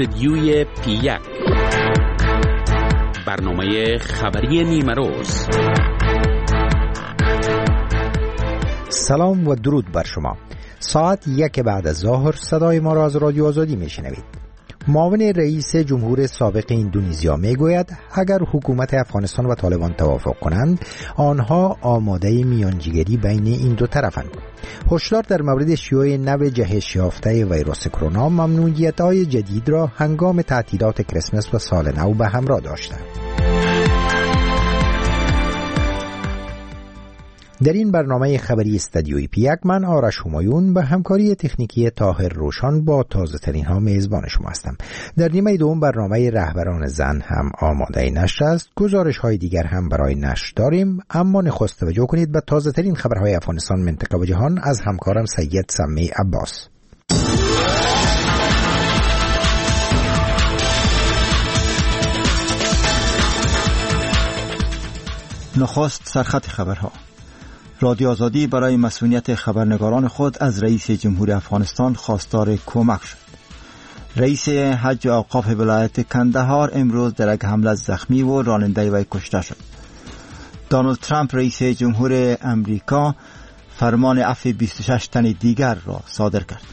استدیوی پی1، برنامه خبری نیمروز. سلام و درود بر شما. ساعت 1 بعد از ظهر صدای ما را از رادیو آزادی میشنوید. معاون رئیس جمهور سابق اندونزیا میگوید اگر حکومت افغانستان و طالبان توافق کنند، آنها آماده میانجیگری بین این دو طرفند. هشدار در مورد شیوع نو جهش یافته ویروس کرونا ممنوعیت‌های جدید را هنگام تعطیلات کریسمس و سال نو به همراه داشته. در این برنامه خبری استدیوی پی1 من آرش همایون به همکاری تکنیکی طاهر روشان با تازه ترین ها میزبان شما هستم. در نیمه دوم برنامه رهبران زن هم آماده نشر است. گزارش های دیگر هم برای نشر داریم، اما نخست توجه کنید به تازه ترین خبرهای افغانستان، منطقه و جهان از همکارم سید سمی عباس. نخست سرخط خبرها. رادیو آزادی برای مسئولیت خبرنگاران خود از رئیس جمهور افغانستان خواستار کمک شد. رئیس حج اوقاف ولایت کندهار امروز در یک حمله زخمی و راننده وی کشته شد. دونالد ترامپ رئیس جمهور امریکا فرمان عفو 26 تن دیگر را صادر کرد.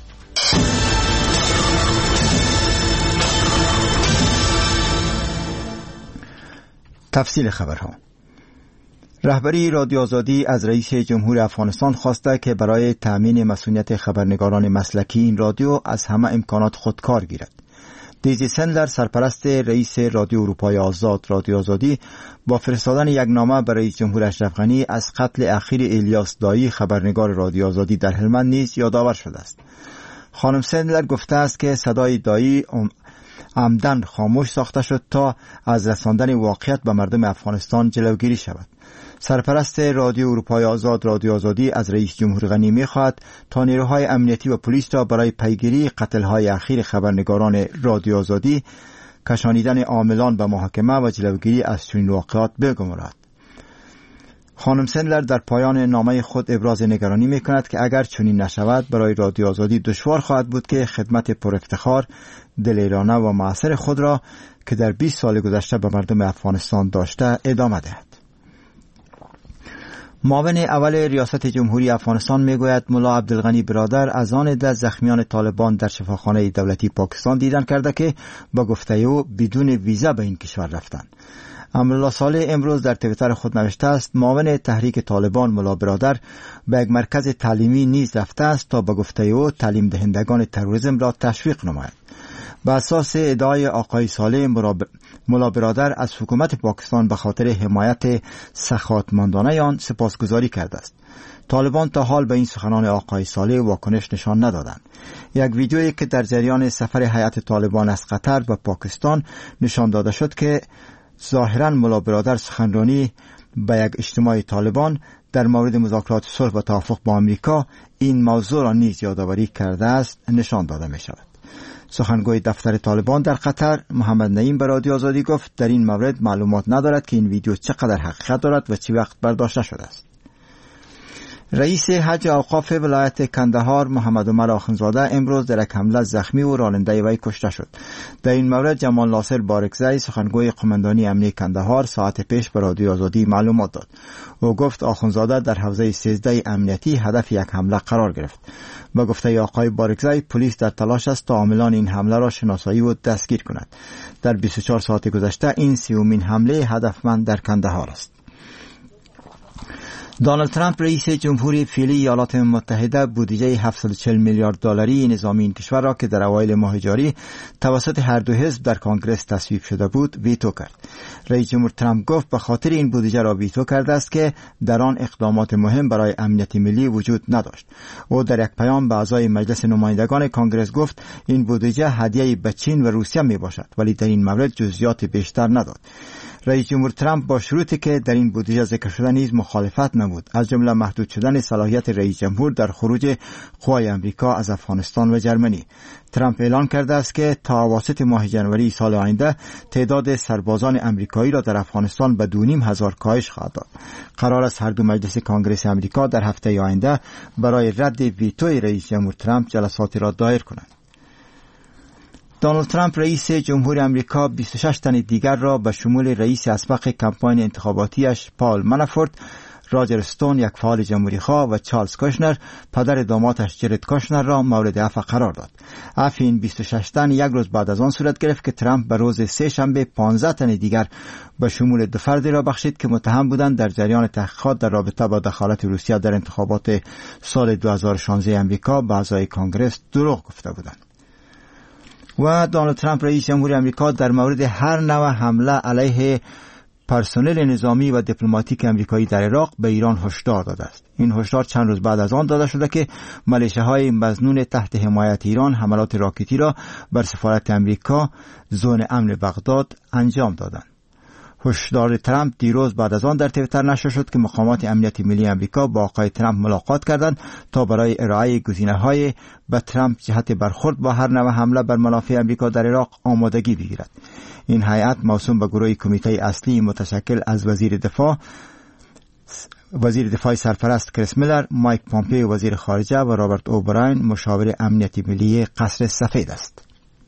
تفصیل خبرها. رهبری رادیو آزادی از رئیس جمهور افغانستان خواسته که برای تأمین مسئولیت خبرنگاران مسلکی این رادیو از همه امکانات خودکار گیرد. دیزی سندلر، سرپرست رئیس رادیو اروپای آزاد رادیو آزادی، با فرستادن یک نامه برای رئیس جمهور اشرف غنی از قتل اخیر الیاس دایی خبرنگار رادیو آزادی در هلمند نیز یادآور شده است. خانم سندلر گفته است که صدای دایی عمدن خاموش ساخته شد تا از رساندن واقعیت به مردم افغانستان جلوگیری شود. سرپرست رادیو اروپای آزاد رادیو آزادی از رئیس جمهور غنی می‌خواهد تا نیروهای امنیتی و پلیس را برای پیگیری قتل‌های اخیر خبرنگاران رادیو آزادی، کشانیدن عاملان به محاکمه و جلوگیری از چنین واقعات بگمارد. خانم سندلر در پایان نامه خود ابراز نگرانی می‌کند که اگر چنین نشود برای رادیو آزادی دشوار خواهد بود که خدمت پر افتخار، دلیرانه و مؤثر خود را که در 20 سال گذشته به مردم افغانستان داشته ادامه دهد. معاون اول ریاست جمهوری افغانستان میگوید ملا عبدالغنی برادر از آن 10 زخمیان طالبان در شفاخانه دولتی پاکستان دیدن کرده که با گفته او بدون ویزا به این کشور رفتند. امرالله صالح امروز در توییتر خود نوشته است معاون تحریک طالبان ملا برادر به یک مرکز تعلیمی نیز رفته است تا با گفته او تعلیم دهندگان تروریسم را تشویق نماید. بر اساس ادعای آقای صالح، ملا برادر از حکومت پاکستان به خاطر حمایت سخاوتمندانه آن سپاسگزاری کرده است. طالبان تا حال به این سخنان آقای صالح واکنش نشان ندادند. یک ویدیویی که در جریان سفر هیئت طالبان از قطر به پاکستان نشان داده شد که ظاهراً ملا برادر سخنرانی به یک اجتماع طالبان در مورد مذاکرات صلح و توافق با آمریکا این موضوع را نیز یادآوری کرده است نشان داده می شود. سخنگوی دفتر طالبان در قطر محمد نعیم به رادیو آزادی گفت در این مورد معلومات ندارد که این ویدیو چقدر حقیقت دارد و چه وقت برداشته شده است. رئیس حج اوقاف ولایت کندهار محمد عمر آخونزاده امروز در یک حمله زخمی و راننده وی کشته شد. در این مورد جمال ناصر بارکزی سخنگوی قماندانی امنیتی کندهار ساعت پیش به رادیو آزادی معلومات داد. او گفت آخونزاده در حوزه 13 امنیتی هدف یک حمله قرار گرفت. با گفته آقای بارکزی پلیس در تلاش است تا عاملان این حمله را شناسایی و دستگیر کند. در 24 ساعت گذشته این 30مین حمله هدفمند در کندهار است. دونالد ترامپ رئیس جمهوری فعلی ایالات متحده بودجه 740 میلیارد دلاری نظامی این کشور را که در اوایل ماه جاری توسط هر دو حزب در کنگره تصویب شده بود ویتو کرد. رئیس جمهور ترامپ گفت به خاطر این بودجه را ویتو کرده است که در آن اقدامات مهم برای امنیت ملی وجود نداشت. او در یک پیام به اعضای مجلس نمایندگان کنگره گفت این بودجه هدیه به چین و روسیه می باشد، ولی در این مورد جزئیات بیشتر نداد. رئیس جمهور ترامپ با شروطی که در این بودجه ذکر شده نیز مخالفت نمود، از جمله محدود شدن صلاحیت رئیس جمهور در خروج قوای امریکا از افغانستان و جرمنی. ترامپ اعلان کرده است که تا اواسط ماه جنوری سال آینده تعداد سربازان امریکایی را در افغانستان به 2,500 کاهش خواهد داد. قرار است هر دو مجلس کنگره امریکا در هفته آینده برای رد ویتوی رئیس جمهور ترامپ جلساتی را دایر کنند. دونالد ترامپ رئیس جمهور امریکا 26 تن دیگر را به شمول رئیس اسبق کمپاین انتخاباتیش پال منافورت، راجر استون یک فعال جمهوری خواه و چارلز کوشنر پدر دامادش جرد کوشنر را مورد عفو قرار داد. عفو این 26 تن یک روز بعد از آن صورت گرفت که ترامپ به روز سه شنبه 15 تن دیگر به شمول 2 فردی را بخشید که متهم بودند در جریان تحقیقات در رابطه با دخالت روسیه در انتخابات سال 2016 امریکا به اعضای کنگره دروغ گفته بودند. و دونالد ترامپ رئیس جمهور امریکا در مورد هر نوع حمله علیه پرسنل نظامی و دیپلماتیک امریکایی در عراق به ایران هشدار داده است. این هشدار چند روز بعد از آن داده شده که ملیشه‌های مظنون تحت حمایت ایران حملات راکتی را بر سفارت امریکا زون امن بغداد انجام دادند. هشدار ترامپ دیروز بعد از آن در توییتر نشر شد که مقامات امنیت ملی امریکا با آقای ترامپ ملاقات کردند تا برای ارائه گزینه‌های به ترامپ جهت برخورد با هر نوع حمله بر منافع امریکا در عراق آمادگی بگیرد. این هیئت موسوم به گروه کمیته اصلی متشکل از وزیر دفاع سرپرست کریس میلر، مایک پامپیو وزیر خارجه و رابرت اوبراین مشاور امنیت ملی قصر سفید است.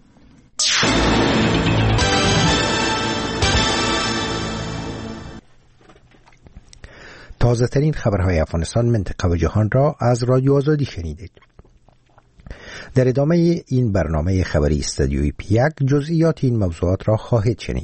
تازه ترین خبرهای افغانستان، منطقه و جهان را از رادیو آزادی شنیدید. در ادامه این برنامه خبری استودیوی پیک جزئیات این موضوعات را خواهید شنید.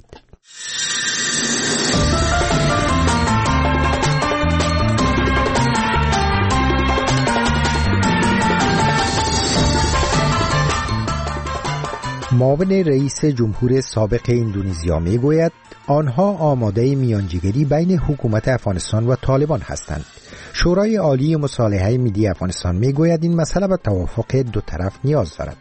معاون رئیس جمهور سابق اندونزیا می گوید آنها آماده میانجیگری بین حکومت افغانستان و طالبان هستند. شورای عالی مصالحه ملی افغانستان می گوید این مسئله به توافق دو طرف نیاز دارد.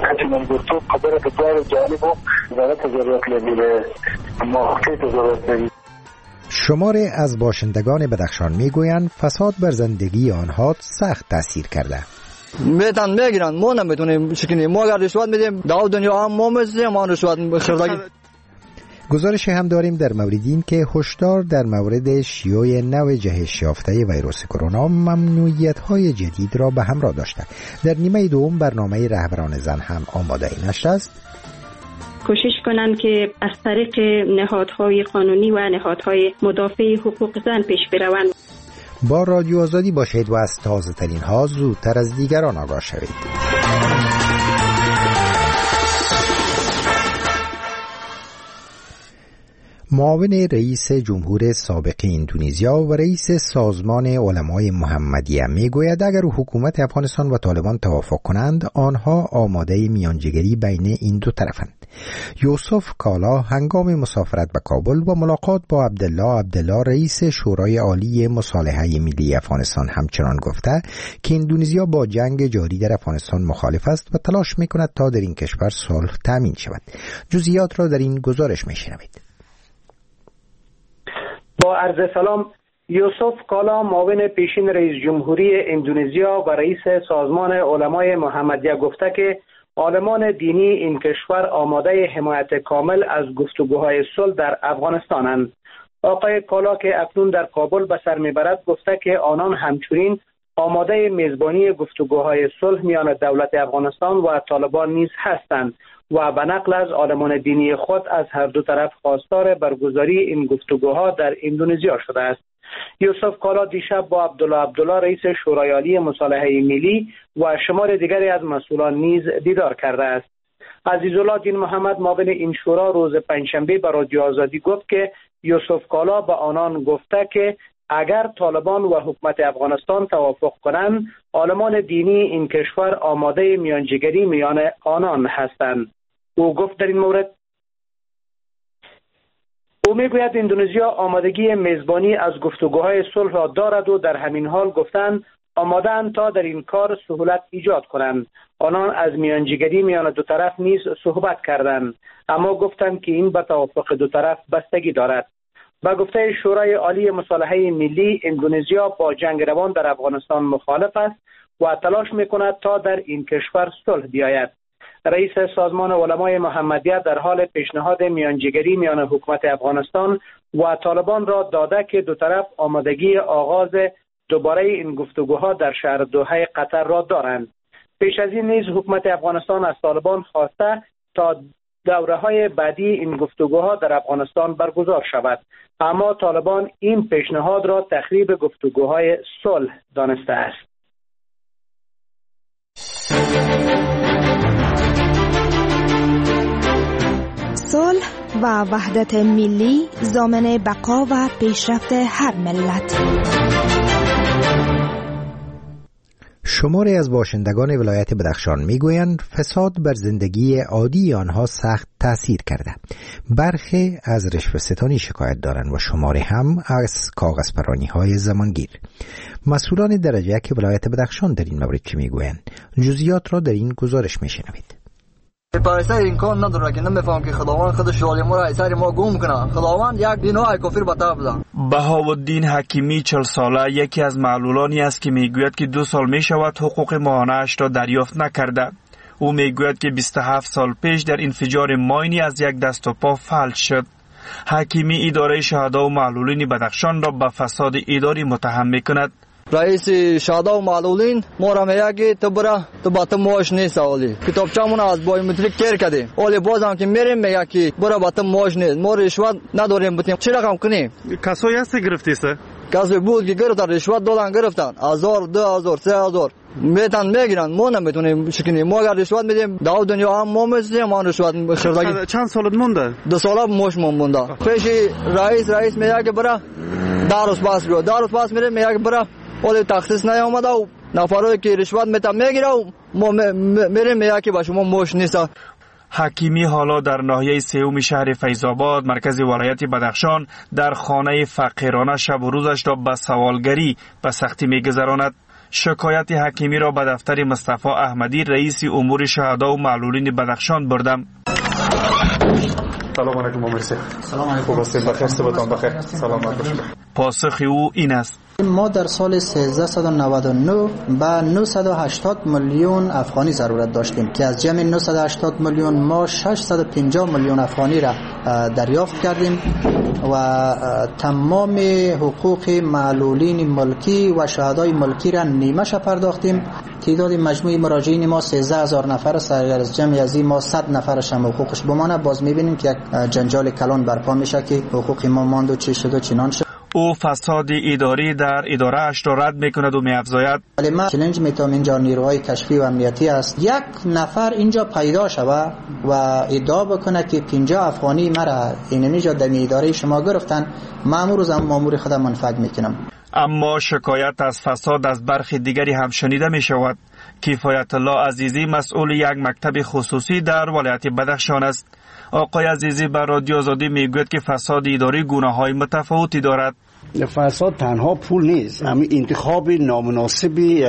شماری از باشندگان بدخشان می گویند فساد بر زندگی آنها سخت تاثیر کرده. میتن میگیرن، ما نمیتونیم چکنیم، ما اگر رشوت میدیم در دنیا هم ما میزیم، ما رشوت خردگی. گزارش هم داریم در مورد این که هشدار در مورد شیوع نو جهش یافته ویروس کرونا ممنوعیت‌های جدید را به همراه داشته. در نیمه دوم برنامه رهبران زن هم آماده نشده است. کوشش کنند که از طریق نهادهای قانونی و نهادهای مدافع حقوق زن پیش بروند. با رادیو آزادی باشید و از تازه ترین ها زودتر از دیگران آگاه شوید. معاون رئیس جمهور سابق اندونزیا و رئیس سازمان علمای محمدیه می گوید اگر حکومت افغانستان و طالبان توافق کنند آنها آماده میانجیگری بین این دو طرفند. یوسف کالا هنگام مسافرت به کابل و ملاقات با عبدالله رئیس شورای عالی مصالحه ملی افغانستان همچنان گفته که اندونزیا با جنگ جاری در افغانستان مخالف است و تلاش می کند تا در این کشور صلح تامین شود. جزئیات را در این گزارش می شنوید. با عرض سلام، یوسف کالا معاون پیشین رئیس جمهوری اندونزیا و رئیس سازمان علمای محمدیه گفته که عالمان دینی این کشور آماده حمایت کامل از گفتگوهای صلح در افغانستانند. آقای کالا که اکنون در کابل به سر میبرد گفته که آنان همچنین آماده میزبانی گفتگوهای صلح میان دولت افغانستان و طالبان نیز هستند و به نقل از عالمان دینی خود از هر دو طرف خواستار برگزاری این گفتگوها در اندونزیا شده است. یوسف کالا دیشب با عبدالله رئیس شورای عالی مصالحه ملی و شمار دیگری از مسئولان نیز دیدار کرده است. عزیزالله دین محمد معاون این شورا روز پنجشنبه به رادیو آزادی گفت که یوسف کالا به آنان گفته که اگر طالبان و حکومت افغانستان توافق کنند عالمان دینی این کشور آماده میانجیگری میان آنان هستند. او گفت در این مورد او میگوید اندونزیا آمادگی میزبانی از گفتگوهای صلح را دارد و در همین حال گفتند آماده‌اند تا در این کار سهولت ایجاد کنند. آنان از میانجیگری میان دو طرف نیز صحبت کردند، اما گفتند که این به توافق دو طرف بستگی دارد. با گفته شورای عالی مصالحه ملی، اندونزیا با جنگ روان در افغانستان مخالف است و تلاش میکند تا در این کشور صلح بیاید. رئیس سازمان علمای محمدیه در حال پیشنهاد میانجیگری میان حکومت افغانستان و طالبان را داده که دو طرف آمادگی آغاز دوباره این گفتگوها در شهر دوحه قطر را دارند. پیش از این نیز حکومت افغانستان از طالبان خواسته تا دوره های بعدی این گفتگوها در افغانستان برگزار شود. اما طالبان این پیشنهاد را تخریب گفتگوهای صلح دانسته است. صلح و وحدت ملی ضامن بقا و پیشرفت هر ملت. شماری از باشندگان ولایت بدخشان میگویند فساد بر زندگی عادی آنها سخت تأثیر کرده. برخی از رشوه‌ستانی شکایت دارند و شماری هم از کاغذپرانی‌های زمانگیر. مسئولان درجه یک ولایت بدخشان در این مورد چه میگویند؟ جزئیات را در این گزارش میشنوید. پارسه این کار نداره که نمیفهم که خداوند خودش شوالی ما را سر ما گم کنه. خداوند یک دینای کافر بتا بزن. بهاءالدین حکیمی 40 ساله یکی از معلولانی است که میگوید که 2 سال میشود حقوق ماهانه‌اش را دریافت نکرده. او میگوید که 27 سال پیش در انفجار ماینی از یک دست و پا فلج شد. حکیمی اداره شهدا و معلولین بدخشان را به فساد اداری متهم میکند. رئیس شهدا و معلولین ما را میگه که تو برا تو با تو معاش نیست. اولی کتابچه‌مون از بایومتریک کیر کردیم. اولی بازم که میریم میگه که برا با تو معاش نیست. ما رشوت نداریم بتیم چی رقم کنیم؟ کسایی هست گرفتیسته؟ کسی بود که گرفتن رشوت دادن گرفتن 1000 2000 3000 میتن میگیرن. ما نمیتونیم شکنیم. ما اگر رشوت میدیم داو دنیا هم ما میسیم ما رشوت خردگی. چند سالت مونده؟ 2 سال معاش مونده. پیش رئیس میگه که برا دارس پاس رو دارس پاس میره میگه که برا ولی تخصیص نیامده و نفرایی که رشوت میگیره و ما میریم میگه که با شما معاش نیست. حکیمی حالا در ناحیه سوم شهر فیض‌آباد مرکز ولایت بدخشان در خانه فقیرانه شب و روزش را به سوالگری به سختی میگذراند. شکایت حکیمی را به دفتر مصطفی احمدی رئیس امور شهدا و معلولین بدخشان بردم. سلام علیکم مرسی. سلام علیکم. بخیر صبحتان بخیر. سلام علیکم. پاسخ او این است: ما در سال 1399 به 980 میلیون افغانی ضرورت داشتیم که از جمع 980 میلیون ما 650 میلیون افغانی را دریافت کردیم و تمام حقوق معلولین ملکی و شهدای ملکی را نیمه ش پرداختیم. تعداد مجموعی مراجعین ما 13000 نفر است. اگر از جمع از ما 100 نفرش هم حقوقش بمانه باز میبینیم که یک جنجال کلان برپا میشه که حقوق ما ماند و چی شد و چنان شد. او فساد اداری در اداره اش را رد میکند و میافزاید: ولی ما چالش میتونم اینجا نیروهای کشفی و امنیتی است. یک نفر اینجا پیدا شوه و ادعا بکنه که 50 افغانی مرا اینجا در اداره شما گرفتن، مامور مامور خودم منفعت میکنم. اما شکایت از فساد از برخی دیگری هم شنیده می شود. کفایت الله عزیزی مسئول یک مکتب خصوصی در ولایت بدخشان است. آقای عزیزی بر رادیو آزادی میگوید که فساد اداری گونه‌های متفاوتی دارد. فساد تنها پول نیست، همین انتخاب نامناسب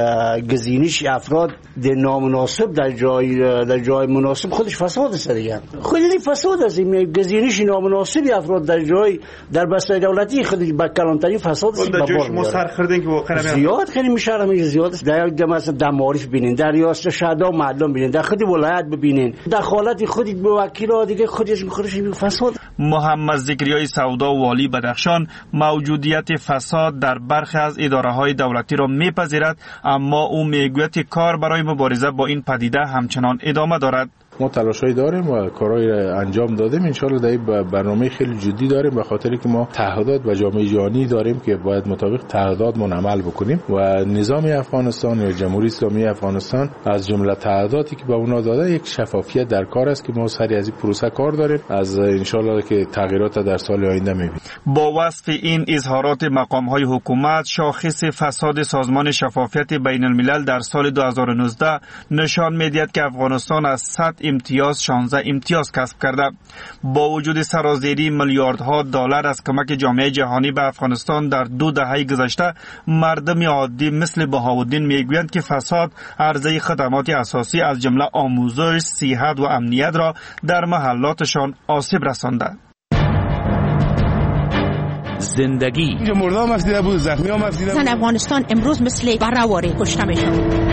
گزینش افراد در نامناسب در جای مناسب خودش فساد است دیگه. خود این فساد است، این گزینش نامناسب افراد در بسته دولتی خودش با کلانترین فساد است. در جوش مسخر خردن که واقعا زیاد خیلی میشه، همین زیاد است. در یک جمع در معارف ببینین، در ریاست شهدا و معلم ببینین، در خود ولایت ببینین، دخالت خودی به وکیل دیگه خودش فساد. محمد ذکریای سودا والی بدخشان موجودیت فساد در برخی از اداره‌های دولتی را میپذیرد، اما او میگوید کار برای مبارزه با این پدیده همچنان ادامه دارد. ما تلاشایی داریم و کارهایی را انجام دادیم. انشالله در برنامه خیلی جدی داریم، به خاطر که ما تعهدات و جامعه جهانی داریم که باید مطابق تعهداتمون عمل بکنیم و نظام افغانستان یا جمهوری اسلامی افغانستان از جمله تعهداتی که به اونا داده یک شفافیت در کار است که ما سری از این پروسه کار داریم. از انشالله که تغییرات در سال آینده می‌بینیم. با وصف این اظهارات مقام‌های حکومت، شاخص فساد سازمان شفافیت بین الملل در سال 2019 نشان می‌دهد که افغانستان از 100 امتیاز 16 امتیاز کسب کرده. با وجود سرازیری میلیاردها دلار از کمک جامعه جهانی به افغانستان در 2 دهه گذشته، مردم عادی مثل بهاءالدین میگویند که فساد عرضه خدمات اساسی از جمله آموزش، صحت و امنیت را در محلاتشان آسیب رسانده. زندگی مردم افزیده بود، زخمی هم افزیده بود. افغانستان امروز مثل برهواری کشته میشد.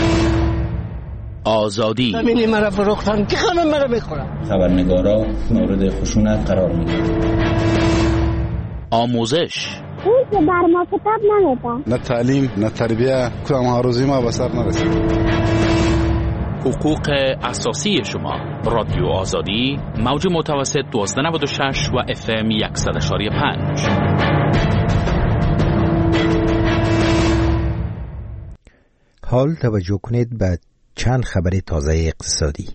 آزادی زمینی مرا فروختن که همه مرا میخورن. خبرنگارا مورد خشونت قرار میگیرن. آموزش اون که بر ما کتاب نمیدن. نه تعلیم نه تربیه، کدام ها روزی ما به سر نرسید. حقوق اساسی شما. رادیو آزادی موج متوسط 1296 و FM 100.5. حال توجه کنید به چند خبر تازه اقتصادی.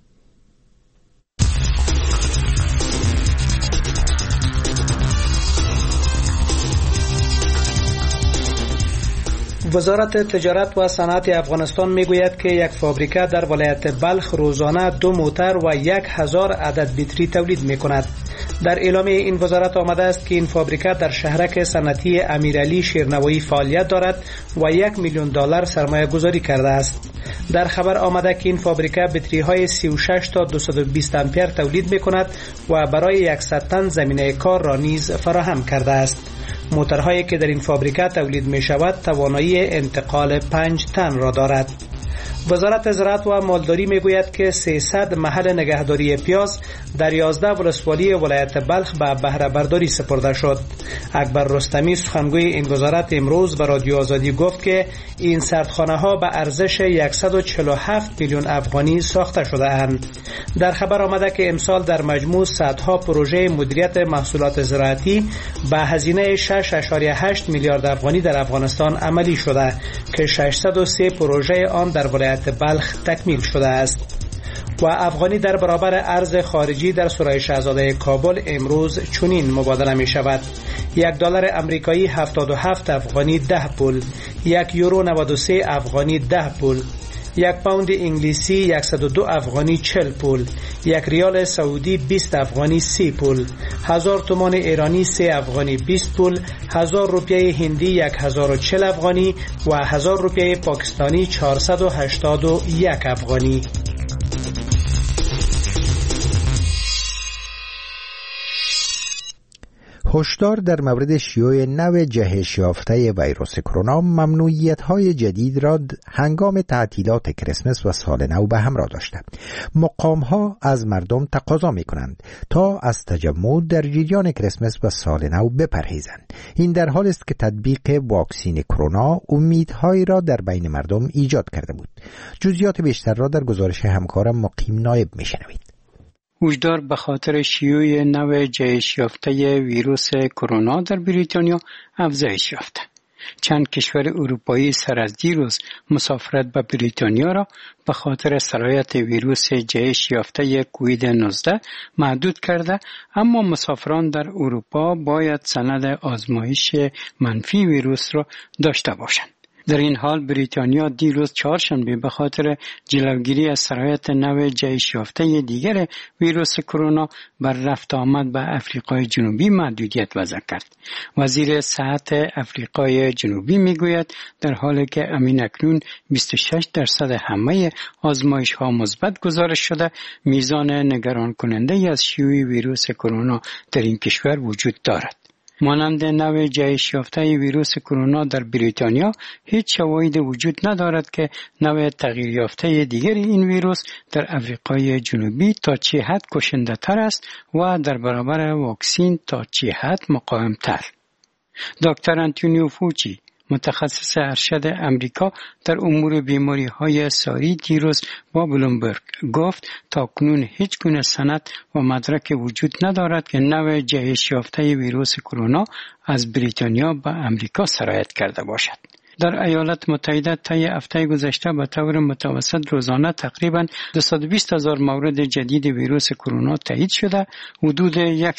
وزارت تجارت و صنعت افغانستان میگوید که یک فابریکه در ولایت بلخ روزانه 2 موتر و 1000 عدد بطری تولید میکند. در اعلامیه این وزارت آمده است که این فابریکه در شهرک صنعتی امیرعلی شیرنوایی فعالیت دارد و $1 میلیون سرمایه گذاری کرده است. در خبر آمده که این فابریکه بطری های 36 تا 220 امپر تولید میکند و برای 100 تن زمینه کار را نیز فراهم کرده است. موترهایی که در این فابریکه تولید می شود توانایی انتقال 5 تن را دارد. وزارت زراعت و مالداری می گوید که 300 محل نگهداری پیاز در 11 ولسوالی ولایت بلخ به بهره برداری سپرده شد. اکبر رستمی سخنگوی این وزارت امروز به رادیو آزادی گفت که این سردخانه ها به ارزش 147 میلیون افغانی ساخته شده اند. در خبر آمده که امسال در مجموع صدها پروژه مدیریت محصولات زراعتی به هزینه 6.8 میلیارد افغانی در افغانستان عملی شده که 603 پروژه آن در ولایت بلخ تکمیل شده است. و افغانی در برابر ارز خارجی در سرای شاهزاده کابل امروز چنین مبادله می شود: $1 امریکایی 77 افغانی 10 پول، €1 93 افغانی 10 پول، 1 پوند انگلیسی 102 افغانی 40 پول، 1 ریال سعودی 20 افغانی 30 پول، 1000 تومان ایرانی 3 افغانی 20 پول، 1000 روپیه هندی 1040 افغانی و 1000 روپیه پاکستانی 481 افغانی. هشدار در مورد شیوع نو جهش یافته ویروس کرونا ممنوعیت‌های جدید را هنگام تعطیلات کریسمس و سال نو به همراه داشته. مقام‌ها از مردم تقاضا می‌کنند تا از تجمع در جریان کریسمس و سال نو بپرهیزند. این در حالی است که تطبیق واکسین کرونا امیدهایی را در بین مردم ایجاد کرده بود. جزئیات بیشتر را در گزارش همکارم مقیم نایب می‌شنوید. هشدار به خاطر شیوع نو جهش یافته ویروس کرونا در بریتانیا افزایش یافته. چند کشور اروپایی سر از دیروز مسافرت به بریتانیا را به خاطر سرایت ویروس جهش یافته کووید 19 محدود کرده، اما مسافران در اروپا باید سند آزمایش منفی ویروس را داشته باشند. در این حال بریتانیا دیروز چهارشنبه به خاطر جلوگیری از سرایت نو جهش یافته دیگر ویروس کرونا بر رفت آمد به افریقای جنوبی محدودیت وضع کرد. وزیر صحت افریقای جنوبی میگوید در حالی که اکنون 26% همه آزمایش ها مثبت گزارش شده، میزان نگران کننده از شیوع ویروس کرونا در این کشور وجود دارد. مانند نو جهش یافته ویروس کرونا در بریتانیا هیچ شواهد وجود ندارد که نو تغییر یافته دیگر این ویروس در افریقای جنوبی تا چه حد کشنده تر است و در برابر واکسین تا چه حد مقاوم تر. دکتر آنتونیو فوچی، متخصص ارشد امریکا در امور بیماری‌های ساری، دیروز با بلومبرگ گفت تاکنون هیچ گونه سند و مدرک وجود ندارد که نو جهش یافته ویروس کرونا از بریتانیا به امریکا سرایت کرده باشد. در ایالات متحده طی هفته گذشته به طور متوسط روزانه تقریباً 220,000 مورد جدید ویروس کرونا تایید شده. حدود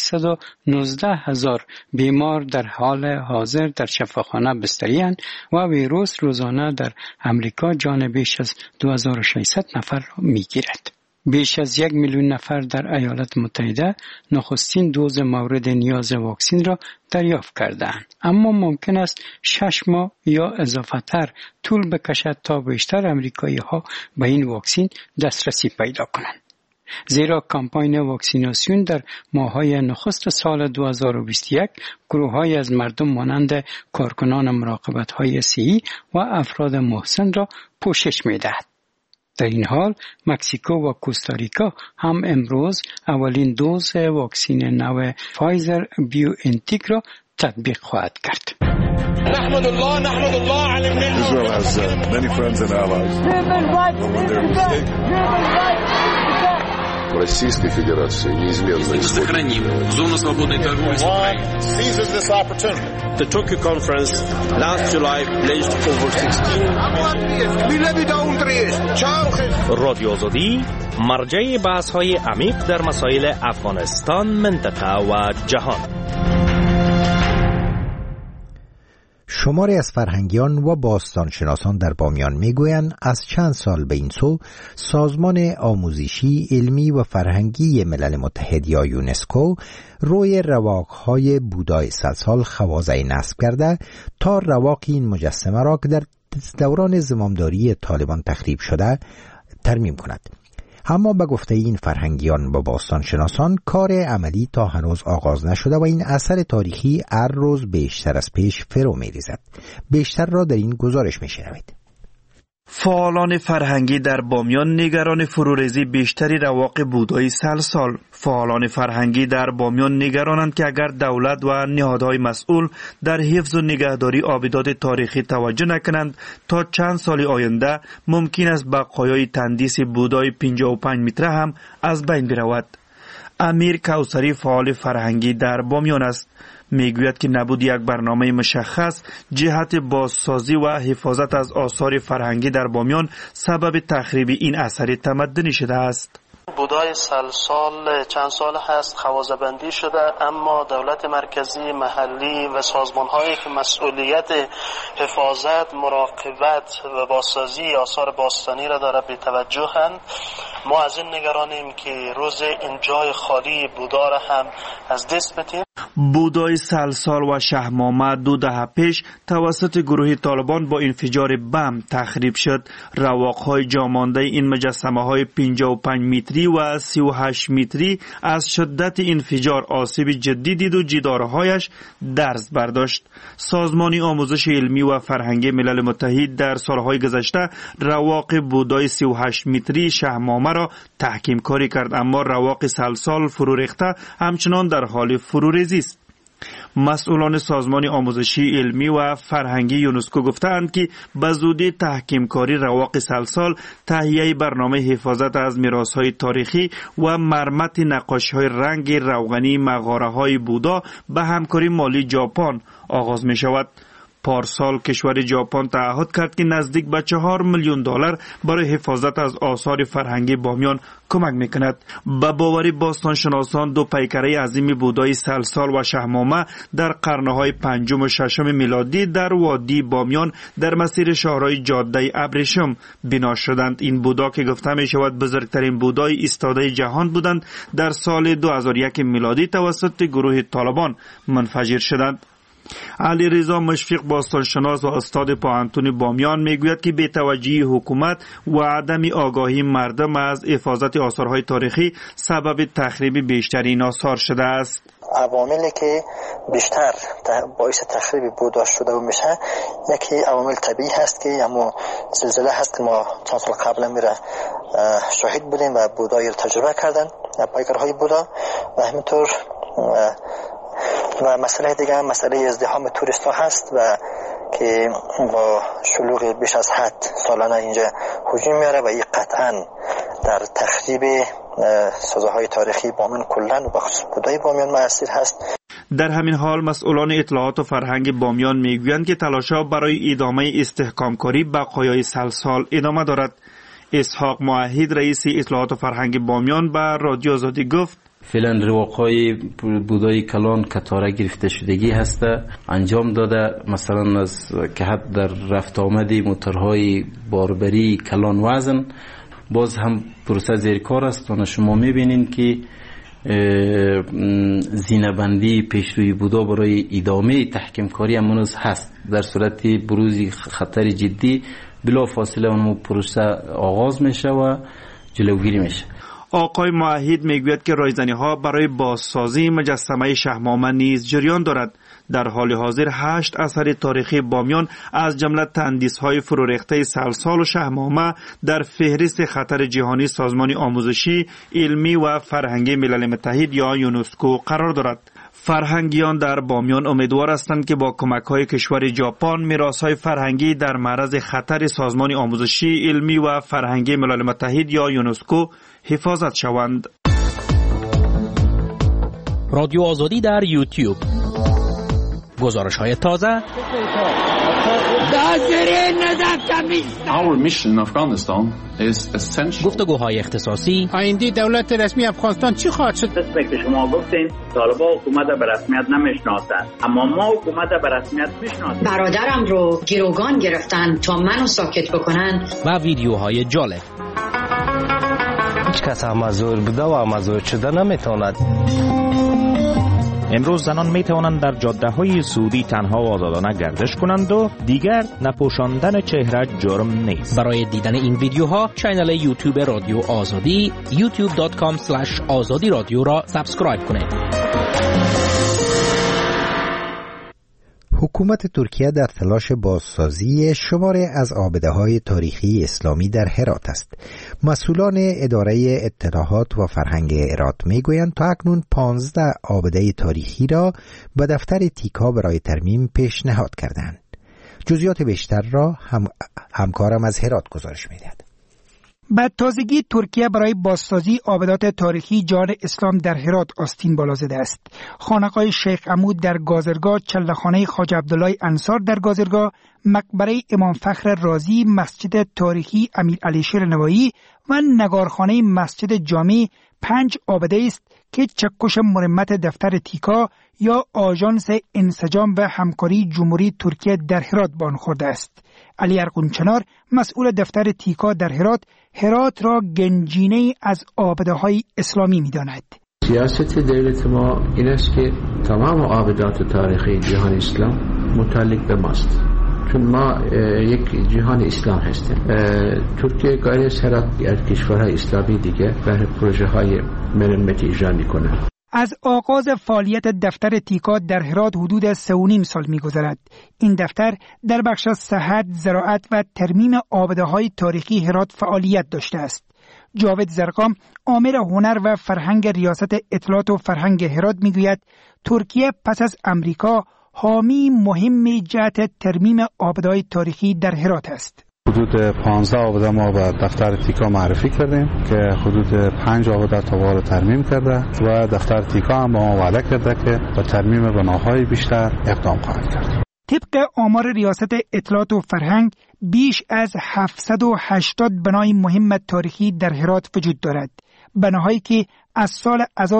119,000 بیمار در حال حاضر در شفاخانه بستری اند و ویروس روزانه در امریکا جان بیش از 2600 نفر را میگیرد. بیش از 1 میلیون نفر در ایالات متحده نخستین دوز مورد نیاز واکسین را دریافت کردند، اما ممکن است 6 ماه یا اضافه تر طول بکشد تا بیشتر امریکایی ها به این واکسین دسترسی پیدا کنند. زیرا کمپاین واکسیناسیون در ماه‌های نخست سال 2021 گروه‌های از مردم مانند کارکنان مراقبت‌های صحی و افراد محسن را پوشش می‌دهد. در این حال مکزیکو و کوستاریکا هم امروز اولین دوز واکسین نو فایزر بیو انتیک را تطبیق خواهد کرد. نحمد الله على النعمة. Israel has many friends and allies. When there are mistakes, Российской Федерации неизменно сохраним зону свободной торговли с Украиной. The Tokyo Conference last July pledged over 16 رادیو آزادی مرجع بحث‌های عمیق در مسائل افغانستان، منطقه و جهان. شماری از فرهنگیان و باستانشناسان در بامیان میگویند از چند سال به این سو سازمان آموزشی، علمی و فرهنگی ملل متحد یا یونسکو روی رواق‌های بودای سلسال خوازه نصب کرده تا رواق این مجسمه را که در دوران زمامداری طالبان تخریب شده ترمیم کند. اما به گفته این فرهنگیان و باستانشناسان کار عملی تا هنوز آغاز نشده و این اثر تاریخی هر روز بیشتر از پیش فرو می‌ریزد. بیشتر را در این گزارش می‌شنوید. فعالان فرهنگی در بامیان نگران فروریزی بیشتری رواق بودای سلسال. فعالان فرهنگی در بامیان نگرانند که اگر دولت و نهادهای مسئول در حفظ و نگهداری آبدات تاریخی توجه نکنند تا چند سال آینده ممکن است بقایای تندیس بودای 55 متره هم از بین برود. امیر کوثری فعال فرهنگی در بامیان است. میگوید که نبود یک برنامه مشخص جهت بازسازی و حفاظت از آثار فرهنگی در بامیان سبب تخریب این اثر تمدنی شده است. بودای سلسال چند سال هست خوازه‌بندی شده، اما دولت مرکزی، محلی و سازمان‌هایی که مسئولیت حفاظت، مراقبت و بازسازی آثار باستانی را داره بی توجهند. ما از این نگرانیم که روز این جای خالی بودا را هم از دست بدیم. بودای سلسال و شهمامه 2 دهه پیش توسط گروه طالبان با انفجار بم تخریب شد. رواق‌های جامانده این مجسمه‌های 55 متری و 38 متری از شدت انفجار آسیب جدی دید و جدارهایش درز برداشت. سازمان آموزش علمی و فرهنگی ملل متحد در سالهای گذشته رواق بودای 38 متری شهمامه را تحکیم کاری کرد، اما رواق سلسال فرو ریخته همچنان در حال فروریزی است. مسئولان سازمان آموزشی علمی و فرهنگی یونسکو گفتند که به زودی تحکیم کاری رواق سلسال، تهیه برنامه حفاظت از میراث‌های تاریخی و مرمت نقاشی‌های رنگ روغنی مغاره‌های بودا به همکاری مالی ژاپن آغاز می شود. پارسال کشور ژاپن تعهد کرد که نزدیک به 4 میلیون دلار برای حفاظت از آثار فرهنگی بامیان کمک میکند. به باور باستانشناسان 2 پیکره عظیم بودای سلسال و شهمامه در قرنهای 5 و 6 میلادی در وادی بامیان در مسیر شهرهای جاده ابریشم بنا شدند. این بودا که گفته می شود بزرگترین بودای ایستاده جهان بودند در سال 2001 میلادی توسط گروه طالبان منفجر شدند. علی رضا مشفق باستانشناس و استاد پوهنتون بامیان میگوید که بی‌توجهی حکومت و عدم آگاهی مردم از حفاظت آثارهای تاریخی سبب تخریب بیشتر این آثار شده است. عواملی که بیشتر باعث تخریب بودا شده و میشه، یکی عوامل طبیعی هست که اما زلزله هست که ما چند سال قبلا میره شاهد بودیم و بودایی رو تجربه کردن پیکرهای بودا و همینطور و مسئله دیگه هم مسئله ازدحام توریست ها هست و که با شلوغ بیش از حد سالانه اینجا هجوم میاره و این قطعا در تخریب سازه‌های تاریخی بامیان کلاً و بخصوص بودای بامیان مؤثر هست. در همین حال مسئولان اطلاعات و فرهنگ بامیان میگویند که تلاش‌ها برای ادامه استحکام کاری بقایای سلسال ادامه دارد. اسحاق موحد رئیس اطلاعات و فرهنگ بامیان به رادیو آزادی گفت فعلا رواق‌های بودای کلان کتاره گرفته شدگی هسته انجام داده، مثلا از که حد در رفت آمدی موتورهای باربری کلان وزن باز هم پروسه زیر کار است و شما میبینین که زینه‌بندی پیشروی بودا برای ادامه تحکیم کاری امروز هست. در صورت بروز خطر جدی بلا فاصله اون پروسه آغاز میشه و جلوگیری میشه. آقای موحد میگوید که رایزنی‌ها برای بازسازی مجسمه شهمامه نیز جریان دارد. در حال حاضر 8 اثر تاریخی بامیان از جمله تندیس‌های فروریخته سلسال و شهمامه در فهرست خطر جهانی سازمان آموزشی، علمی و فرهنگی ملل متحد یا یونسکو قرار دارد. فرهنگیان در بامیان امیدوار هستند که با کمک‌های کشور ژاپن میراث‌های فرهنگی در معرض خطر سازمان آموزشی، علمی و فرهنگی ملل متحد یا یونسکو حفاظت شوند. رادیو آزادی در یوتیوب. گزارش های تازه. Our mission in Afghanistan is essential. گفتگوهای اختصاصی. آینده دولت رسمی افغانستان چی خواهد شد؟ دست که شما گفتین طالبان حکومت به رسمیت نمیشناسند، اما ما حکومت به رسمیت میشناسیم. برادرم رو گروگان گرفتن تا منو ساکت بکنن. و ویدیوهای جالب. هیچ کس مزور بوده و مزور شده نمیتواند. امروز زنان می توانند در جاده‌های سعودی تنها و آزادانه گردش کنند و دیگر نپوشاندن چهره جرم نیست. برای دیدن این ویدیوها کانال یوتیوب رادیو آزادی youtube.com/azadi رادیو را سابسکرایب کنید. حکومت ترکیه در تلاش بازسازی شماری از عابده‌های تاریخی اسلامی در هرات است. مسئولان اداره اطلاعات و فرهنگ هرات میگویند تا اکنون 15 عابده تاریخی را به دفتر تیکا برای ترمیم پیشنهاد کردند. جزئیات بیشتر را همکارم از هرات گزارش می‌دهد. به تازگی ترکیه برای بازسازی عابدات تاریخی جان اسلام در هرات آستین بالا زده است. خانقاه شیخ عمود در گازرگاه، چله‌خانه خواجه عبدالله انصار در گازرگاه، مقبره امام فخر رازی، مسجد تاریخی امیر علیشیر نوایی و نگارخانه مسجد جامی 5 عابده است که چکش مرمت دفتر تیکا یا آژانس انسجام و همکاری جمهوری ترکیه در هرات به آن خورده است. علی ارغونچنار مسئول دفتر تیکا در هرات را گنجینه از عابده‌های اسلامی می‌داند. سیاست دولت ما این است که تمام عابدات تاریخی جهان اسلام متعلق به ماست، چون ما یک جهان اسلام هستیم. ترکیه کاری است هرات از کشورهای اسلامی دیگه برای پروژه‌های مرمتی اجرا می‌کنه. از آغاز فعالیت دفتر تیکا در هرات حدود 3.5 سال می‌گذرد. این دفتر در بخش صحت، زراعت و ترمیم عابده‌های تاریخی هرات فعالیت داشته است. جاوید زرقام، آمر هنر و فرهنگ ریاست اطلاعات و فرهنگ هرات میگوید ترکیه پس از امریکا حامی مهم جهت ترمیم عابده‌های تاریخی در هرات است. حدود 15 عابده ما به دفتر تیکا معرفی کردیم که حدود 5 عابده تا ترمیم کرده و دفتر تیکا هم با ما وعده کرده که به ترمیم بناهای بیشتر اقدام خواهد کرد. طبق آمار ریاست اطلاعات و فرهنگ بیش از 780 بنای مهم تاریخی در هرات وجود دارد. بناهایی که از سال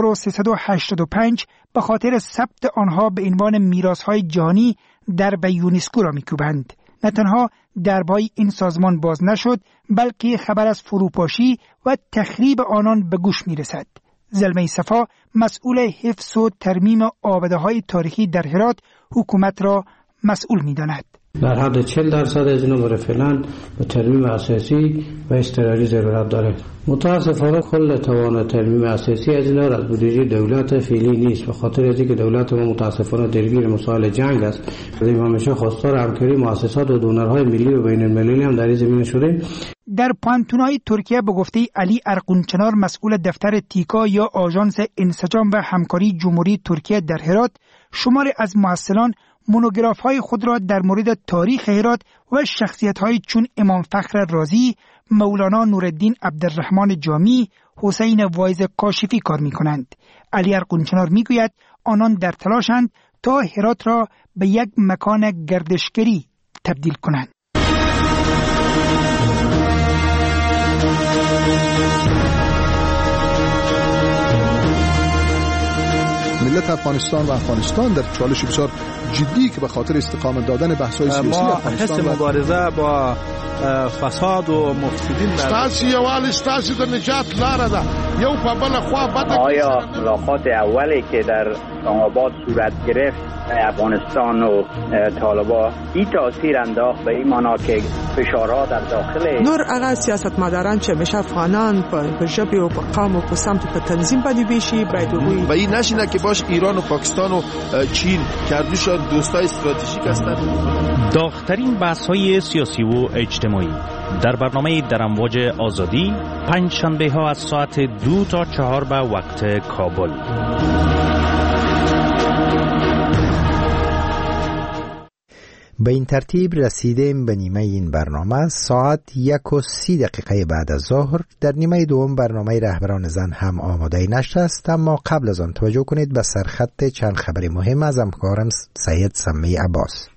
1385 به خاطر ثبت آنها به عنوان میراث‌های جهانی درب یونسکو را می‌کوبند. نه تنها دربای این سازمان باز نشد، بلکه خبر از فروپاشی و تخریب آنان به گوش می‌رسد. زلمه صفا مسئول حفظ و ترمیم عابده‌های تاریخی در هرات حکومت را مسئول می‌داند. در حد 40% از اینا برای فعلا به ترمیم اساسی و اضطراری ضرورت داره. متاسفانه کل توان ترمیم اساسی از اینا از بودجه دولت فعلی نیست، به خاطر از اینکه دولت ما متاسفانه درگیر مسائل جنگ است. ما همیشه خواستار همکاری مؤسسات و دونرهای ملی و بین المللی هم در این زمینه شده. در پانتونای ترکیه به گفته علی ارغونچنار مسئول دفتر تیکا یا آژانس انسجام و همکاری جمهوری ترکیه در هرات، شماری از محصلان مونوگراف های خود را در مورد تاریخ هرات و شخصیت های چون امام فخر رازی، مولانا نورالدین عبدالرحمن جامی، حسین وایز کاشفی کار می کنند. علی ارغونچنار می گوید آنان در تلاشند تا هرات را به یک مکان گردشگری تبدیل کنند. ملت افغانستان و افغانستان در چالش بسیار جدی که به خاطر استقامت دادن بحث‌های سیاسی افغانستان ما مبارزه با فساد و مفسدین ستاسي یوال ستاسي د نجات لار ده یو په بل خوا بد. آیا ملاقات اولی که در اسلام‌آباد صورت گرفت افغانستان و طالبان این تاثیر انداخت به این معنا که فشارها در داخل نور هغه سیاستمداران چې همیشه افغانان په ژبې او په قوم او په سمت په تنظیم باندې بشي باید و این نشینه که باش ایران و پاکستان و چین کردوشان دوستای استراتژیک هستند. داغ‌ترین بحث‌های سیاسی و اجتماعی در برنامه در امواج آزادی پنج شنبه ها از ساعت 2 تا 4 به وقت کابل. به این ترتیب رسیدیم به نیمه این برنامه. ساعت 1:30 بعد از ظهر در نیمه دوم برنامه رهبران زن هم آماده نشر است، اما قبل از آن توجه کنید به سرخط چند خبر مهم از همکارم سید سمی عباس.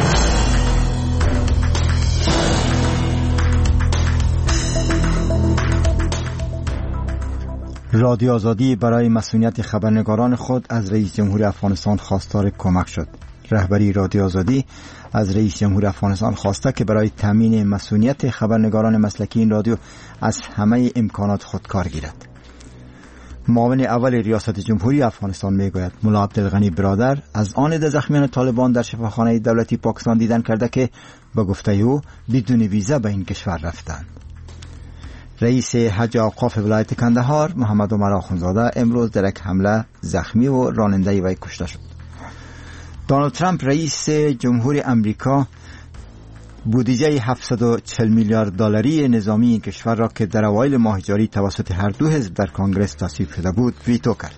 رادیو آزادی برای مسئولیت خبرنگاران خود از رئیس جمهور افغانستان خواستار کمک شد. رهبری رادیو آزادی از رئیس جمهور افغانستان خواسته که برای تامین مسئولیت خبرنگاران مسلکی این رادیو از همه امکانات خود کار گیرد. معاون اول ریاست جمهوری افغانستان میگوید ملا عبدالغنی برادر از آن عده زخمیان طالبان در شفاخانه دولتی پاکستان دیدن کرده که به گفته او بدون ویزا به این کشور رفتند. رئیس حج اوقاف ولایت کندهار محمد عمر آخوندزاده امروز در یک حمله زخمی و راننده وی کشته شد. دونالد ترامپ رئیس جمهور امریکا بودجه 740 میلیارد دلاری نظامی این کشور را که در اوایل ماه جاری توسط هر دو حزب در کنگره تصویب شده بود ویتو کرد.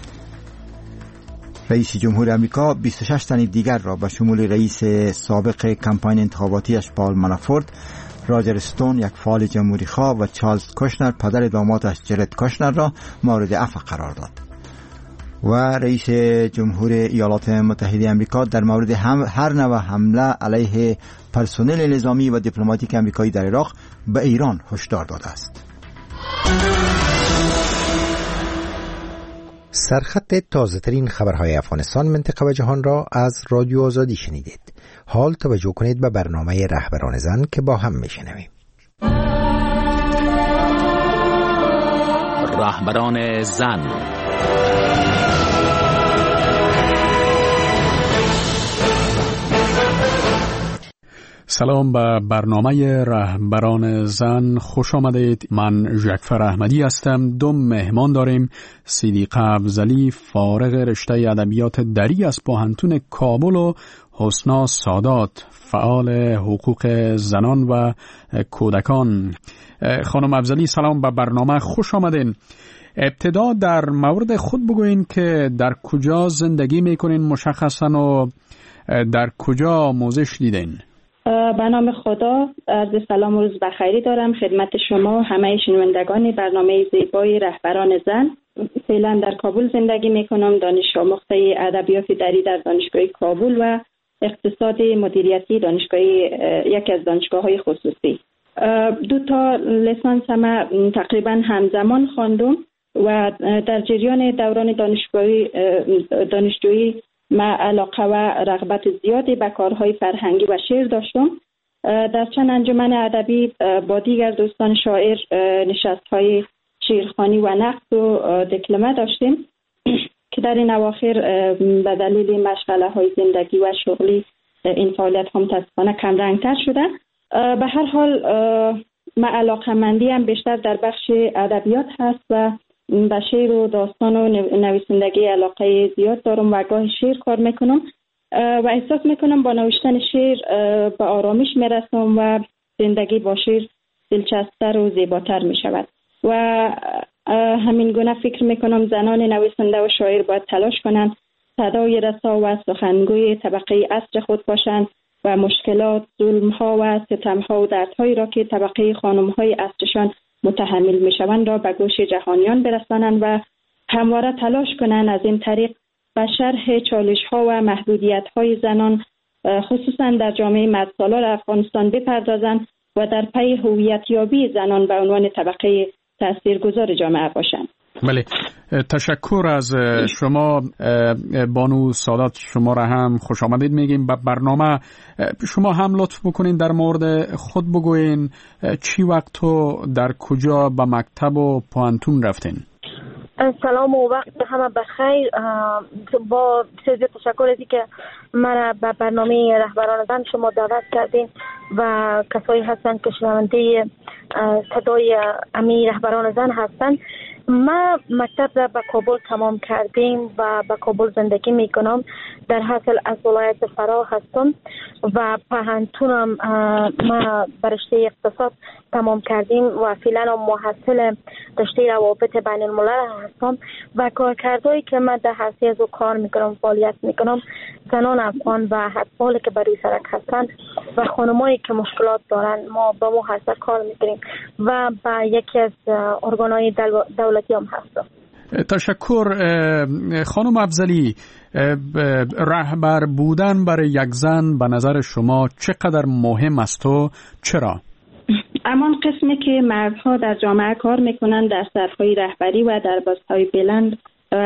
رئیس جمهور امریکا 26 تن دیگر را به شمول رئیس سابق کمپاین انتخاباتیش پال منافورت، راجر استون یک فعال جمهوری خواه و چارلز کوشنر پدر دامادش جرد کوشنر را مورد عفو قرار داد. و رئیس جمهور ایالات متحده امریکا در مورد هر نوع حمله علیه پرسنل نظامی و دیپلماتیک امریکایی در عراق به ایران هشدار داده است. سرخط تازه ترین خبرهای افغانستان، منطقه و جهان را از رادیو آزادی شنیدید. حال توجه کنید به برنامه رهبران زن که با هم میشنویم. رهبران زن. سلام به برنامه رهبران زن، خوش آمدید. من ژکفر احمدی هستم. دو مهمان داریم. صدیقه افضلی فارغ رشته ادبیات دری از پوهنتون کابل و حسنا سادات فعال حقوق زنان و کودکان. خانم افضلی سلام به برنامه، خوش آمدین. ابتدا در مورد خود بگوین که در کجا زندگی میکنین مشخصا و در کجا آموزش دیدین؟ به نام خدا، عرض سلام و روز بخیری دارم خدمت شما همه شنوندگان برنامه زیبای رهبران زن. فعلا در کابل زندگی میکنم، دانش آموخته ادبیات دری در دانشگاه کابل و اقتصاد مدیریتی یکی از دانشگاه‌های خصوصی. 2 لیسانس هم تقریبا همزمان خواندم و در جریان دوران دانشجویی من علاقه و رغبت زیادی به کارهای فرهنگی و شعر داشتم. در چند انجمن ادبی با دیگر دوستان شاعر نشست‌های شعرخوانی و نقد و دکلمه داشتیم که در این اواخر به دلیل مشغله‌های زندگی و شغلی این فعالیت هم متأسفانه کم رنگ‌تر شده. به هر حال من علاقه‌مندیم بیشتر در بخش ادبیات هست و به شعر و داستان و نویسندگی علاقه زیاد دارم و گاه شعر کار میکنم و احساس میکنم با نوشتن شعر به آرامش میرسم و زندگی با شعر دلچسب‌تر و زیباتر میشود و همین گونه فکر میکنم زنان نویسنده و شاعر باید تلاش کنند صدای رسا و سخنگوی طبقه عصر خود باشند و مشکلات، ظلم‌ها و ستم‌ها و دردهایی را که طبقه خانم‌های عصرشان متحمل میشوند را به گوش جهانیان برسانند و همواره تلاش کنند از این طریق به شرح چالش‌ها و محدودیت‌های زنان خصوصا در جامعه مردسالار افغانستان بپردازند و در پی هویت‌یابی زنان به عنوان طبقه تاثیرگذار جامعه باشند. بله، تشکر از شما بانو سادات. شما را هم خوش آمدید میگیم به برنامه. شما هم لطف بکنین در مورد خود بگوین چی وقت و در کجا به مکتب و پوهنتون رفتین؟ سلام و وقت همه بخیر. با بسیار تشکر از که من به برنامه رهبران زن شما دعوت کردین و کسایی هستند که شنونده صدای امی رهبران زن هستند. ما مکتب را به کابل تمام کردیم و به کابل زندگی میکنم. در حاصل از ولایت فرا هستم و پهنتونم ما برشته اقتصاد تمام کردیم و فعلا محصل رشته روابط بین الملل هستم و کارکردهایی که من در حوزه از کار میکنم فعالیت میکنم زنان افغان و اطفالی که بروی سرک هستند و خانمایی که مشکلات دارن ما با محصل کار میکنیم و با یکی از ارگانهای دولتی هم هستم. تشکر. خانم افضلی، رهبر بودن برای یک زن به نظر شما چقدر مهم است و چرا؟ امان قسمی که مردها در جامعه کار میکنن در سطح‌های رهبری و در پست‌های بلند،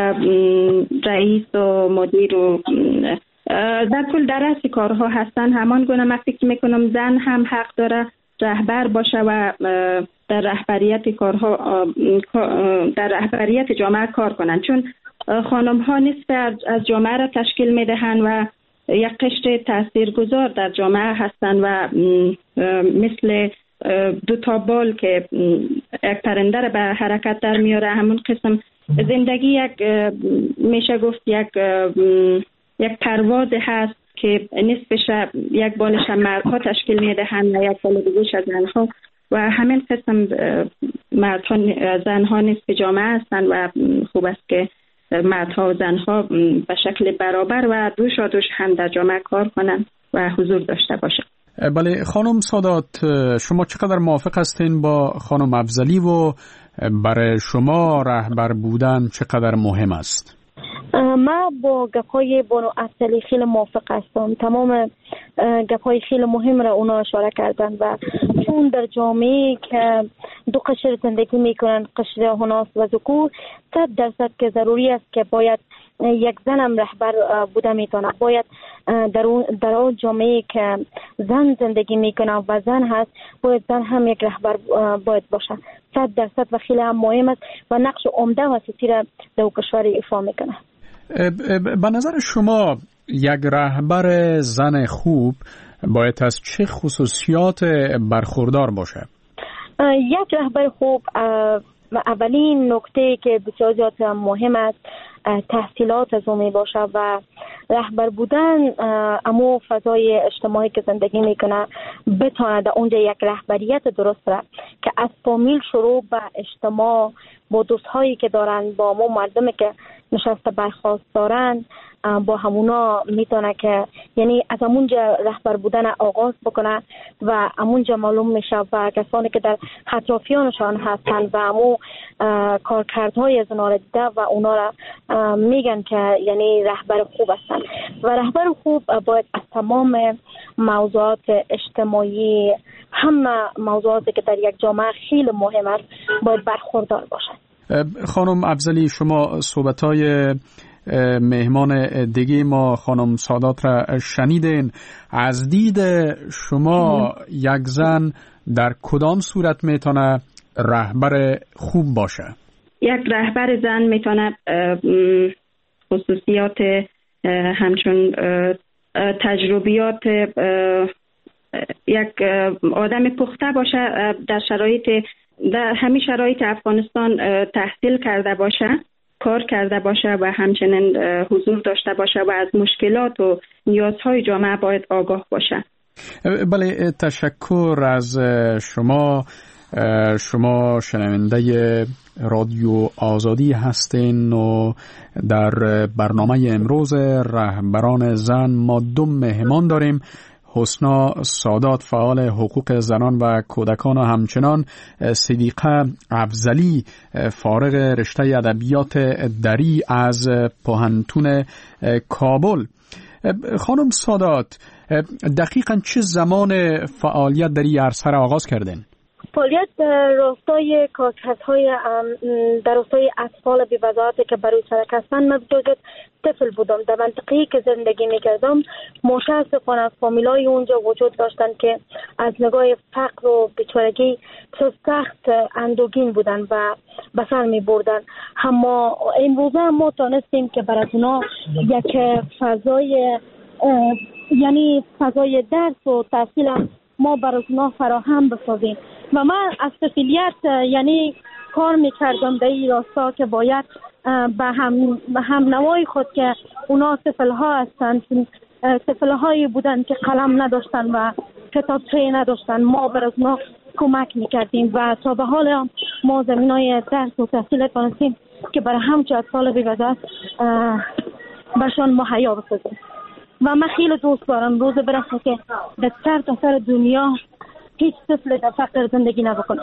رئیس و مدیر و در کل در رأس کارها هستن، همان گونه من فکر میکنم زن هم حق داره رهبر باشه و در رهبریت کارها در رهبریت جامعه کار کنند، چون خانم ها نصف از جامعه را تشکیل میدهند و یک قشر تاثیرگذار در جامعه هستند و مثل دو تا بال که یک پرنده را به حرکت در میاره، همون قسم زندگی میشه گفت یک پرواز هست که نصفش یک بالش مردها تشکیل میدهند و یک بال دیگه‌اش از زنها و همین قسم مردها زنها نصف جامعه هستند و خوب است که مردها و زنها به شکل برابر و دوش هم در جامعه کار کنند و حضور داشته باشند. بله خانم سادات، شما چقدر موافق هستین با خانم افضلی و برای شما رهبر بودن چقدر مهم است؟ ما با گپ‌های بانو افضلی خیلی موافق هستم. تمام گپ‌های خیلی مهم را اونا اشاره کردن و چون در جامعه که دو قشر زندگی میکنن، قشر هناس و ذکور، 100% که ضروری است که باید یک زنم رهبر بوده میتونه. باید در اون جامعه که زن زندگی میکنه و زن هست، باید زن هم یک رهبر باید باشه. 100% و خیلی هم مهم است و نقش عمده و اساسی را در کشور ایفا میکنه. به نظر شما یک رهبر زن خوب باید از چه خصوصیات برخوردار باشه؟ یک رهبر خوب اولین نکته که بسیار زیاد مهم است تحصیلات از اون می باشه و رهبر بودن امو فضای اجتماعی که زندگی میکنه بتونه در اونجا یک رهبریت درست را که از فامیل شروع به اجتماع با دوستهایی که دارن، با امو مردمی که نشسته برخواست دارن، با همونا میتونه که یعنی از همونجا رهبر بودن آغاز بکنه و همونجا معلوم میشه و کسانی که در اطرافیانشان هستن و همون کارکردهای از اونا را دیده و اونا را میگن که یعنی رهبر خوب هستن و رهبر خوب باید از تمام موضوعات اجتماعی، همه موضوعاتی که در یک جامعه خیلی مهم است باید برخوردار باشن. خانم افضلی، شما صحبت‌های مهمان دیگه ما خانم سادات را شنیدین. از دید شما یک زن در کدام صورت میتونه رهبر خوب باشه؟ یک رهبر زن میتونه خصوصیات همچون تجربیات یک آدم پخته باشه، در همین شرایط افغانستان تحصیل کرده باشه، کار کرده باشه و همچنین حضور داشته باشه و از مشکلات و نیازهای جامعه باید آگاه باشه. بله، تشکر از شما. شما شنونده رادیو آزادی هستین و در برنامه امروز رهبران زن ما دو مهمان داریم. حسنا سادات، فعال حقوق زنان و کودکان و همچنان صدیقه افضلی، فارغ رشته ادبیات دری از پوهنتون کابل. خانم سادات، دقیقاً چه زمان فعالیت در این عرصه را آغاز کردین؟ فعالیت در راستای کارکردهای در راستای اطفال بی‌وضاحتی که بروی سرک هستند. من بجز طفل بودم در منطقه‌ای که زندگی می‌کردم، متأسفانه از فامیلای اونجا وجود داشتند که از نگاه فقر و بیچارگی سخت اندوهگین بودن و به سر می‌بردن. اما امروزه ما تونستیم که برای اونا یک فضای یعنی فضای درس و تحصیل ما برای اونا فراهم بسازیم و من از طفلیت یعنی کار میکردم در این راستا که باید به هم نوای خود که اونا طفل‌ها هستند، طفل‌هایی بودن که قلم نداشتن و کتابچه نداشتن، ما بر از اونا کمک میکردیم و تا به حال ما زمینای درس و تحصیل تانستیم که برای همچه اطفال بی‌وزر برشان مهیا بسازیم. و من خیلی دوست دارم روز برسه که در سر دنیا هیچ طفل در فقر زندگی نبکنه.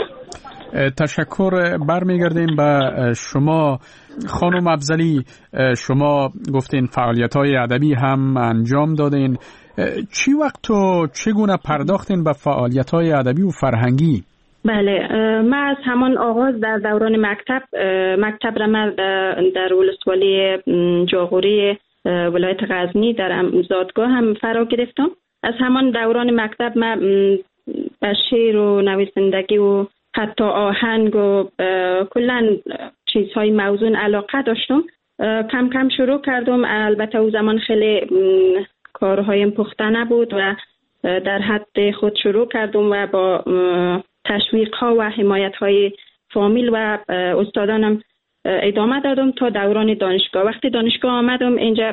تشکر. برمیگردیم به شما خانم افضلی. شما گفتین فعالیت‌های ادبی هم انجام دادین. چی وقت و چگونه پرداختین به فعالیت‌های ادبی و فرهنگی؟ بله، من از همان آغاز در دوران مکتب را من در ولسوالی جاغوری ولایت غزنی در زادگاه هم فرا گرفتم. از همان دوران مکتب من به شعر و نویسندگی و حتی آهنگ و کلا چیزهای موزون علاقه داشتم. کم کم شروع کردم. البته او زمان خیلی کارهایم پخته نبود و در حد خود شروع کردم و با تشویق ها و حمایت های فامیل و استادانم ادامه دادم تا دوران دانشگاه. وقتی دانشگاه آمدم اینجا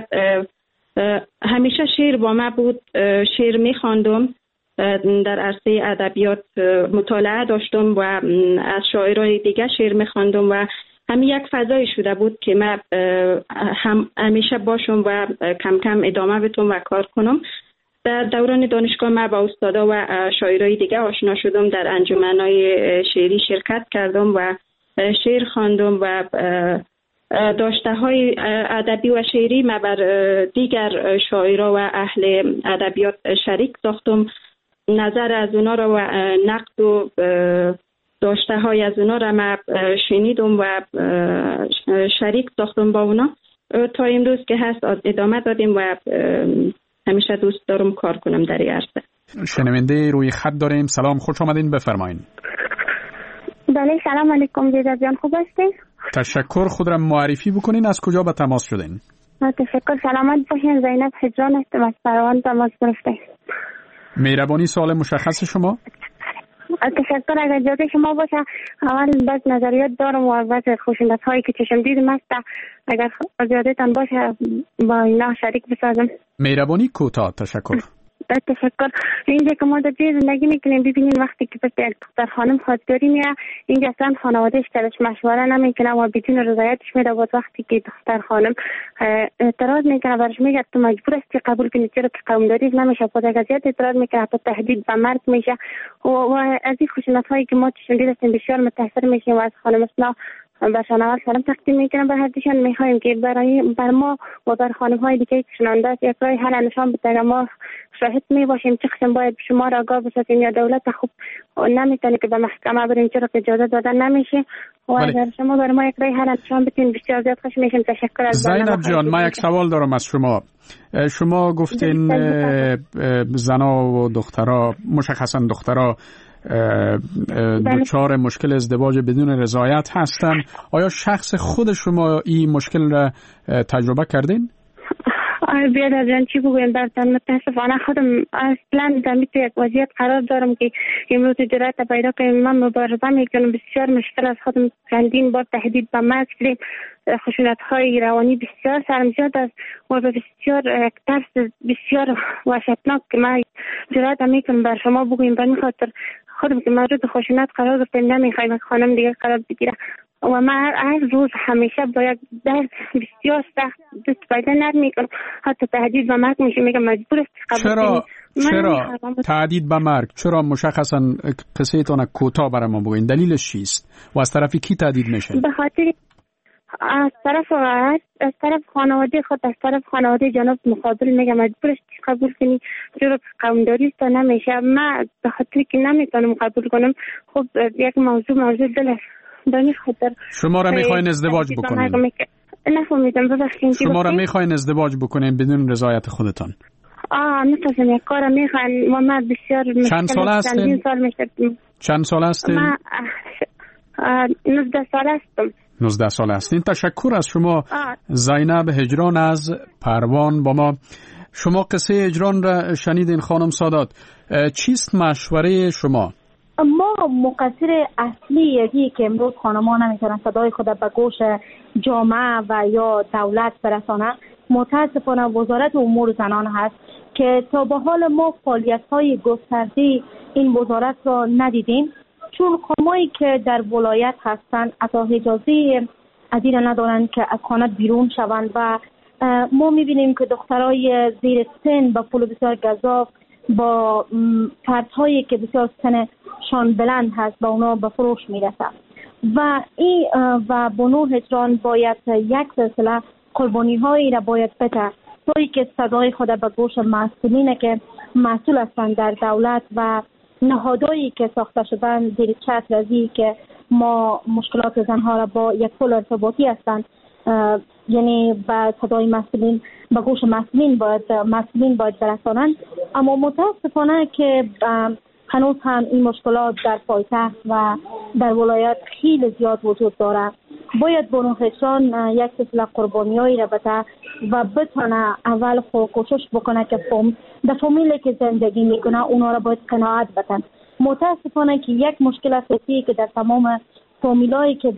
همیشه شعر با من بود. شعر می‌خواندم، در عرصه ادبیات مطالعه داشتم و از شاعرای دیگه شعر می‌خواندم و همین یک فضایی شده بود که من هم همیشه باشم و کم کم ادامه بدم و کار کنم. در دوران دانشگاه من با استادا و شاعرای دیگه آشنا شدم. در انجمن‌های شعری شرکت کردم و شعر خواندم و داشته‌های ادبی و شعری من بر دیگر شاعرها و اهل ادبیات شریک ساختم. نظر از اونا را و نقد و داشته‌های از اونا را من شنیدم و شریک ساختم با اونا تا امروز که هست ادامه دادیم و همیشه دوست دارم کار کنم در این عرصه. شنونده روی خط داریم. سلام، خوش آمدین، بفرمایید. بله، سلام علیکم زیدا جان، خوب هستین؟ تشکر. خود را معرفی بکنین، از کجا به تماس شدین؟ تشکر، سلامت باشین. زینب هجران هستم، از فراوان تماس گرفتیم. مهربانی سوال مشخص شما؟ تشکر. اگر جاده شما باشه اول بعض نظریات دارم و بعض خوشندت هایی که چشم دیدم است، اگر جاده تان باشه با اینا شریک بسازم. مهربانی کوتاه. تشکر. تشکر. اینجا که ما در جای زندگی میکنیم ببینیم وقتی که پس یک دختر خانم خواستگاری میره، اینجا اصلا خانوادهش درش مشوره نمیکنه و بدون رضایتش میره. و وقتی که دختر خانم اعتراض میکنه برش میگه تو مجبور هستی قبول کنی، چرا که قومداری نمیشه. خود اگر زیاد اعتراض میکنه حتی تهدید به مرگ میشه. و از این خشونت هایی که ما چشم دیدیم بسیار متاثر میشیم و از خانم اسنا برشان اول سلام تقدیم میکنم به هر دوشان. میخوایم که بر ما و بر خانم های دیگه که شنونده است یک راه حل نشان بده. ما شاهد میباشیم چه قسم باید شما را آگاه بسازیم یا دولت خوب نمیتونه که به محکمه بریم چرا که اجازه دادن نمیشه. و اگر شما بر ما یک راه حل نشان بدین بسیار زیاد خوش میشیم. تشکر. از زینب جان، من یک سوال دارم از شما. شما گفتین زنا و دخترها، مشخصا دخترها دچار مشکل ازدواج بدون رضایت هستن. آیا شخص خود شما این مشکل را تجربه کردین؟ بیاد جان چی بگویم براتون. متاسفانه خودم اصلا در یک وضعیت قرار دارم که امروز جرأت پیدا کنم. من مبارزه میکنم، بسیار مشکل از خودم چندین بار تهدید به مرگ کردیم. خشونت های روانی بسیار سرم زیاد است و بسیار ترس بسیار وحشتناک که من جرأت میکنم بر شما بگویم. به این خاطر خودم که مورد خشونت قرار گرفتم نمیخوایم خانم دیگه قرار بگیره و من هر روز همیشه با یک درد بسیار سخت دست پیدا نمیکنم. حتی تهدید به مرگ میشه. میگم مجبور است قبول کنی. چرا تهدید به مرگ؟ چرا مشخصا قصه تون کوتاه برای ما بگوین، دلیلش چیست و از طرف کی تهدید میشه؟ به خاطر از طرف خانواده خود، از طرف خانواده جناب مقابل میگم مجبور است قبول کنی چرا قومداری است نمیشه. من به خاطر که نمیتونم قبول کنم. خب یک موضوع دل است. شما را میخواین ازدواج بکنین؟ نفهمیدم، ببخشید. شما را میخواین ازدواج بکنین بدون رضایت خودتان؟ نفهمیدم. یک کار میخواین و من بسیار چند سال هستین؟ چند سال هستین؟ من 19 سال هستم. 19 سال هستین. تشکر از شما زینب هجران از پروان با ما. شما قصه هجران را شنیدین خانم سادات. چیست مشوره شما؟ ما مقصر اصلی یکی که امروز خانم‌ها نمیتونن صدای خود به گوش جامعه و یا دولت برسانه متاسفانه وزارت امور زنان هست که تا به حال ما فعالیت‌های گسترده این وزارت را ندیدیم، چون خانمایی که در ولایت هستند اصلا اجازه از این ندارن که از خانه بیرون شوند و ما میبینیم که دخترای زیر سن با پول بسیار گزاف با فردهایی که بسیار سنشان بلند هست با اونا به فروش میرسه و این و بنو هجران باید یک سلسله قربانی هایی را باید بده توی که صدای خود به گوش مسئولین که مسئول هستند در دولت و نهادهایی که ساخته شدن زیر چتر ازی که ما مشکلات زنها را با یک پل ارتباطی هستند، یعنی با صدای مسئولین به گوش مسئولین باید برسانند. اما متاسفانه که هنوز هم این مشکلات در پایتخت و در ولایت خیلی زیاد وجود داره. باید بنو هجران یک سلسله قربانیایی را بده و بتونه اول خود کوشش بکنه که در فامیلی که زندگی میکنه اونا را باید قناعت بدن. متاسفانه که یک مشکل اساسی که در تمام فامیلایی که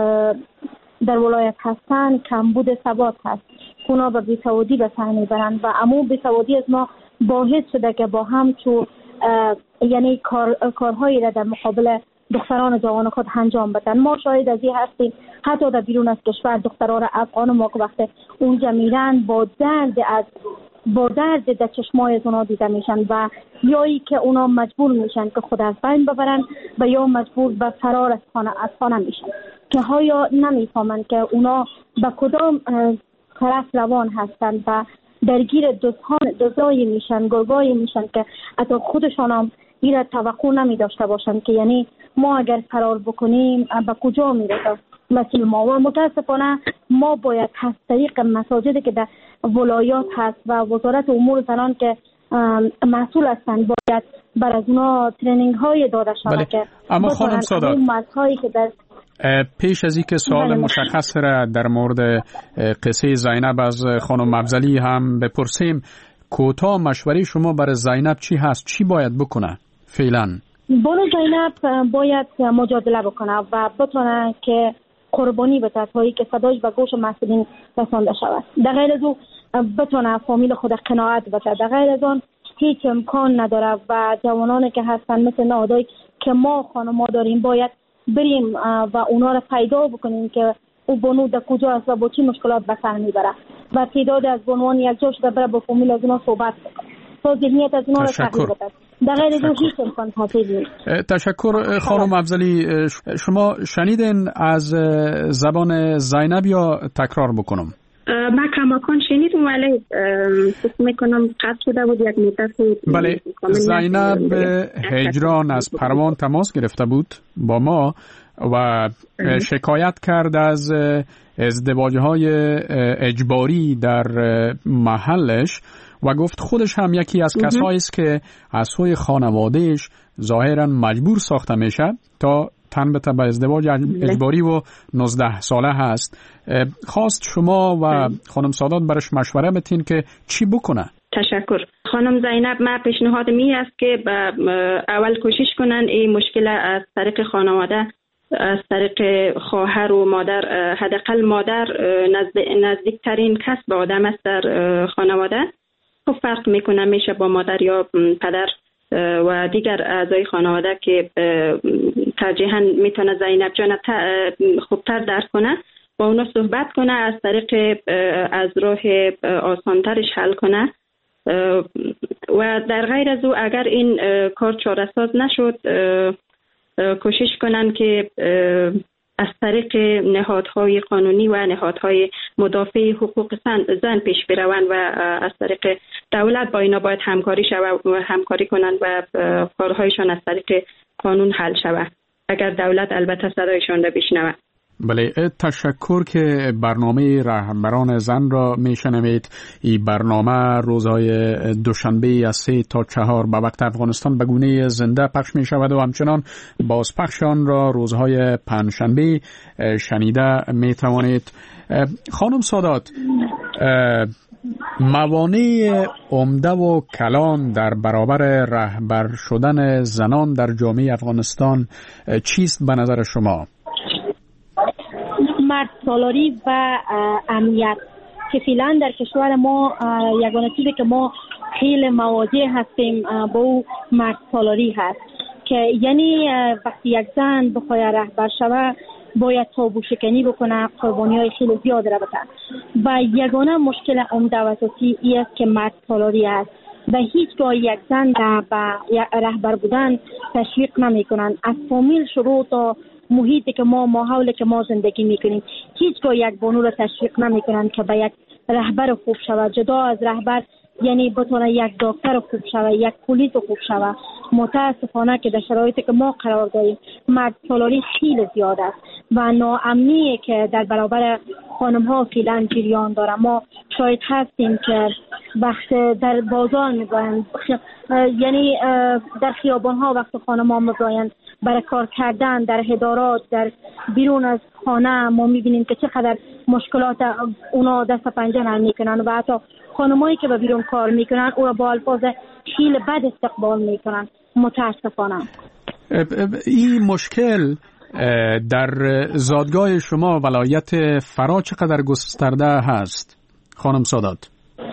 در ولایت هستن کمبود ثبات هست. اونا به بی‌سوادی به سر میبرن و امو بی‌سوادی از ما باعث شده که با هم یعنی کارهایی را در مقابل دختران جوان خود انجام بدن. ما شاهد از این هستیم حتی در بیرون از کشور دختران افغان ما که وقتی اونجا میرن با درد در چشمای از اونا دیده میشن و یایی که اونا مجبور میشن که خود از بین ببرن و یا مجبور به فرار از خانه میشن که ها نمیفهمن که اونا به کدام طرف روان هستن و درگیر دزدایی میشن، گرگایی میشن که حتی خودشان هم این توقع نمی داشته باشن که یعنی ما اگر فرار بکنیم به کجا میرسه مسئول ما. و متاسفانه ما باید از طریق مساجدی که در ولایات هست و وزارت امور زنان که مسئول هستند باید بر از اونا ترینینگ های داده شده که اما خانم سادات که در پیش از اینکه سوال مشخص را در مورد قصه زینب از خانم افضلی هم بپرسیم، کوتاه مشوره شما برای زینب چی هست؟ چی باید بکنه فعلا؟ بانو زینب باید مجادله بکنه و بتونه که قربانی بده تا که صدایش به گوش مسئولین رسانده شود. در غیر از او بتونه فامیل خود قناعت بده. در غیر از آن هیچ امکان نداره و جوانانی که هستن مثل نهادهایی که ما خانم‌ها داریم باید بریم و اونا را پیدا بکنیم که او بانو در کجا است و با چی مشکلات به سر میبره و تعداد از بانوان یک جا شده بره با فامیل از اونا صحبت بکنه تا ذهنیت از اونا را تغییر بده. در غیر از هیچ امکان پذیر نیست. تشکر خانم افضلی. شما شنیدین از زبان زینب یا تکرار بکنم؟ من کماکان شنیدم ولی فکر میکنم قطع شده بود یک مدت. بله، زینب هجران از پروان تماس گرفته بود با ما و شکایت کرد از ازدواج‌های اجباری در محلش و گفت خودش هم یکی از کسایی است که از سوی خانوادهش ظاهراً مجبور ساخته میشه تا تن به ازدواج اجباری و 19 ساله هست. خواست شما و خانم سادات برش مشوره بتین که چی بکنه. تشکر. خانم زینب، من پیشنهاد می است که اول کوشش کنن این مشکل از طریق خانواده، از طریق خواهر و مادر، حداقل مادر نزدیکترین کس به آدم است در خانواده. خب فرق میکنه میشه با مادر یا پدر و دیگر اعضای خانواده که ترجیحاً میتونه زینب جان خوبتر درک کنه، با اونا صحبت کنه، از طریق از راه آسانترش حل کنه و در غیر از او اگر این کار چاره‌ساز نشد کوشش کنن که از طریق نهادهای قانونی و نهادهای مدافع حقوق زن پیش بروند و از طریق دولت با اینا باید همکاری کنند و کارهایشان از طریق قانون حل شود اگر دولت البته صدایشان را بشنود. بله، تشکر که برنامه رهبران زن را میشنوید. این برنامه روزهای دوشنبه از 3 تا 4 به وقت افغانستان به گونه زنده پخش می شود و همچنان بازپخش آن را روزهای پنجشنبه شنیده می توانید. خانم سادات، موانع عمده و کلان در برابر رهبر شدن زنان در جامعه افغانستان چیست به نظر شما؟ مرد سالاری و امنیت که فعلا در کشور ما یگانه چیزی که ما خیلی مواجه هستیم با او مرد سالاری هست که یعنی وقتی یک زن بخواد رهبر شود باید تابو شکنی بکنه، قربانی‌های خیلی زیاد را بده و یگانه مشکل عمده و اساسی این است که مرد سالاری است و هیچگاه یک زن به رهبر بودن تشویق نمی‌کنند. از فامیل شروع تا محیطی که ما ماحولی که ما زندگی می‌کنیم هیچگاه یک بانو را تشویق نمی‌کنند که به یک رهبر خوب شود. جدا از رهبر یعنی بتونه یک دکتر خوب شود، یک پلیس خوب شود. متاسفانه که در شرایطی که ما قرار داریم مرد سالاری خیلی زیاد است و ناامنی که در برابر خانم ها فعلا جریان داره. ما شاید هستیم که وقت در بازار میگویند یعنی در خیابان ها وقت خانم ها میگویند برای کار کردن در ادارات در بیرون از خانه ما میبینیم که چقدر مشکلات اونا دست پنجه نرم میکنن و حتی خانمایی که به بیرون کار میکنن او را با الفاظ خیلی بد استقبال میکنن. متاسفانه این مشکل در زادگاه شما ولایت فرا چقدر گسترده هست خانم سادات؟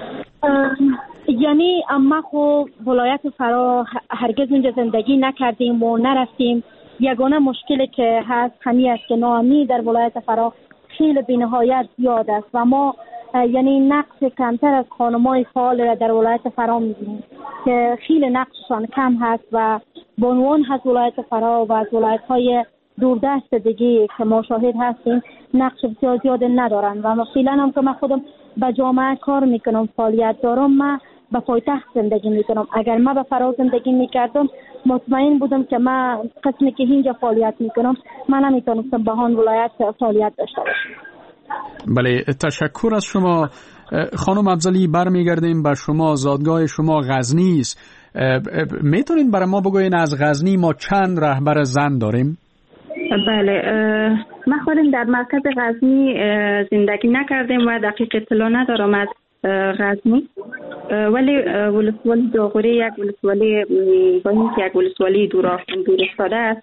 یعنی ما خب ولایت فرا هرگز اونجا زندگی نکردیم و نرفتیم. یگانه مشکلی که هست همین است که ناامنی در ولایت فرا خیلی بی‌نهایت زیاد است و ما یعنی نقش کمتر از خانم‌های فعال را در ولایت فرا می‌بینیم که خیلی نقششان کم هست و به عنوان از ولایت فرا و از ولایت‌های دوردست دیگه که ما شاهد هستیم نقش بسیار زیاد ندارن و فعلا هم که من خودم به جامعه کار میکنم فعالیت دارم. من به پایتخت زندگی میکنم. اگر من به فرا زندگی میکردم مطمئن بودم که من قسمی که اینجا فعالیت میکنم من نمیتونستم به آن ولایت فعالیت داشته باشم. بله تشکر از شما خانم افضلی. برمیگردیم به شما. زادگاه شما غزنی است. میتونین برای ما بگوین از غزنی ما چند رهبر زن داریم؟ بله من خودم در مرکز غزنی زندگی نکردیم و دقیق اطلاع ندارم از غزنی ولی ولسوالی داغوری یک ولسوالی با اینکه یک ولسوالی دور افتاده است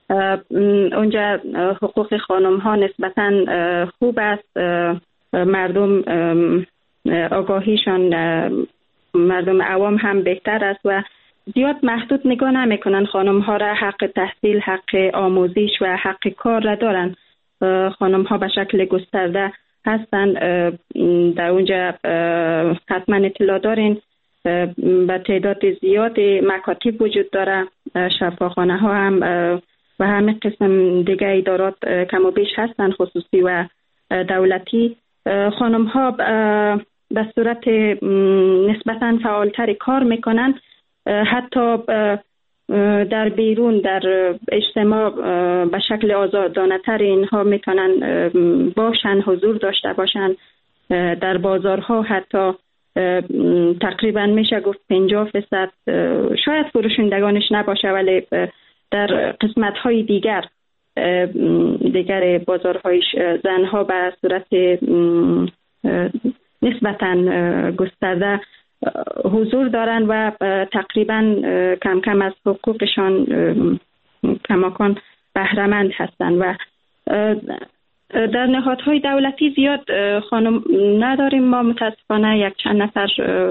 اونجا حقوق خانم ها نسبتا خوب است. مردم آگاهیشان مردم عوام هم بهتر است و زیاد محدود نگاه نمیکنن خانم ها را. حق تحصیل، حق آموزش و حق کار را دارن. خانم ها به شکل گسترده هستند. در اونجا حتما اطلاع دارین به تعداد زیاد مکاتب وجود داره. شفاخانه ها هم و همه قسم دیگه ادارات کم و بیش هستند خصوصی و دولتی. خانم ها به صورت نسبتا فعالتر کار میکنن. حتی در بیرون در اجتماع به شکل آزادانه تر اینها میتونن باشن، حضور داشته باشن. در بازارها حتی تقریبا میشه گفت 50% شاید فروشندگانش نباشه ولی در قسمت های دیگر بازارهای زنها به صورت نسبتا گسترده حضور دارن و تقریبا کم کم از حقوقشان کماکان بهره‌مند هستند و در نهادهای دولتی زیاد خانم نداریم. ما متاسفانه یک چند نفر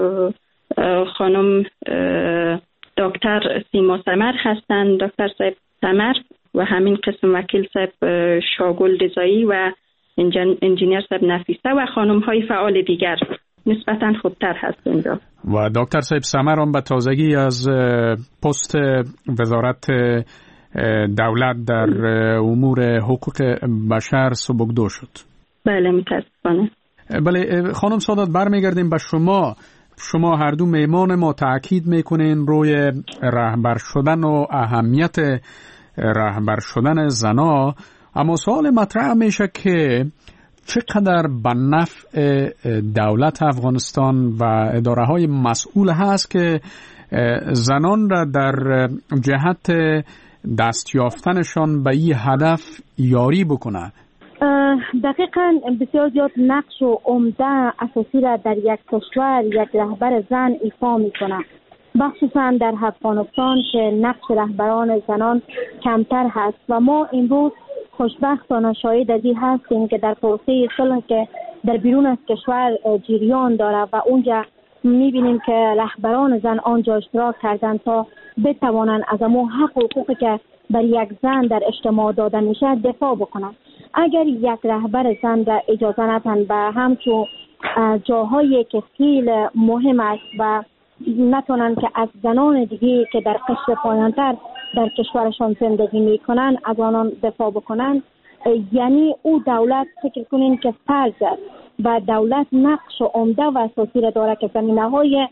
خانم دکتر سیما سمر هستند، دکتر صاحب سمر و همین قسم وکیل صاحب شاگل رضایی و انجینیر صاحب نفیسه و خانم های فعال دیگر نسبتاً خوبتر هست اینجا. و دکتر صاحب سمر هم به تازگی از پست وزارت دولت در امور حقوق بشر سبکدو شد. بله متاسفانه. بله خانم سادات برمیگردیم به شما هر دو میمان ما تاکید میکنین روی رهبر شدن و اهمیت رهبر شدن زنا، اما سوال مطرح میشه که چقدر به نفع دولت افغانستان و اداره های مسئول هست که زنان را در جهت دست یافتنشان به این هدف یاری بکنه؟ دقیقاً بسیار زیاد نقش و عمده اساسی را در یک کشور یک رهبر زن ایفا میکنه، مخصوصا در افغانستان که نقش رهبران زنان کمتر هست و ما امروز خوشبختانه شاهد از این هستیم که در پروسه صلح که در بیرون از کشور جریان داره و اونجا میبینیم که رهبران زن آنجا اشتراک کردن تا بتوانند از امو حق و حقوقی که بر یک زن در اجتماع داده میشه دفاع بکنن. اگر یک رهبر زن را اجازه ندن به همچون جاهایی که خیلی مهم است و نتونن که از زنان دیگه که در قشر پایانتر در کشورشان زندگی میکنن از آنان دفاع بکنن، یعنی او دولت فکر کنین که فرض است و دولت نقش عمده و اساسی را داره که زمینه‌های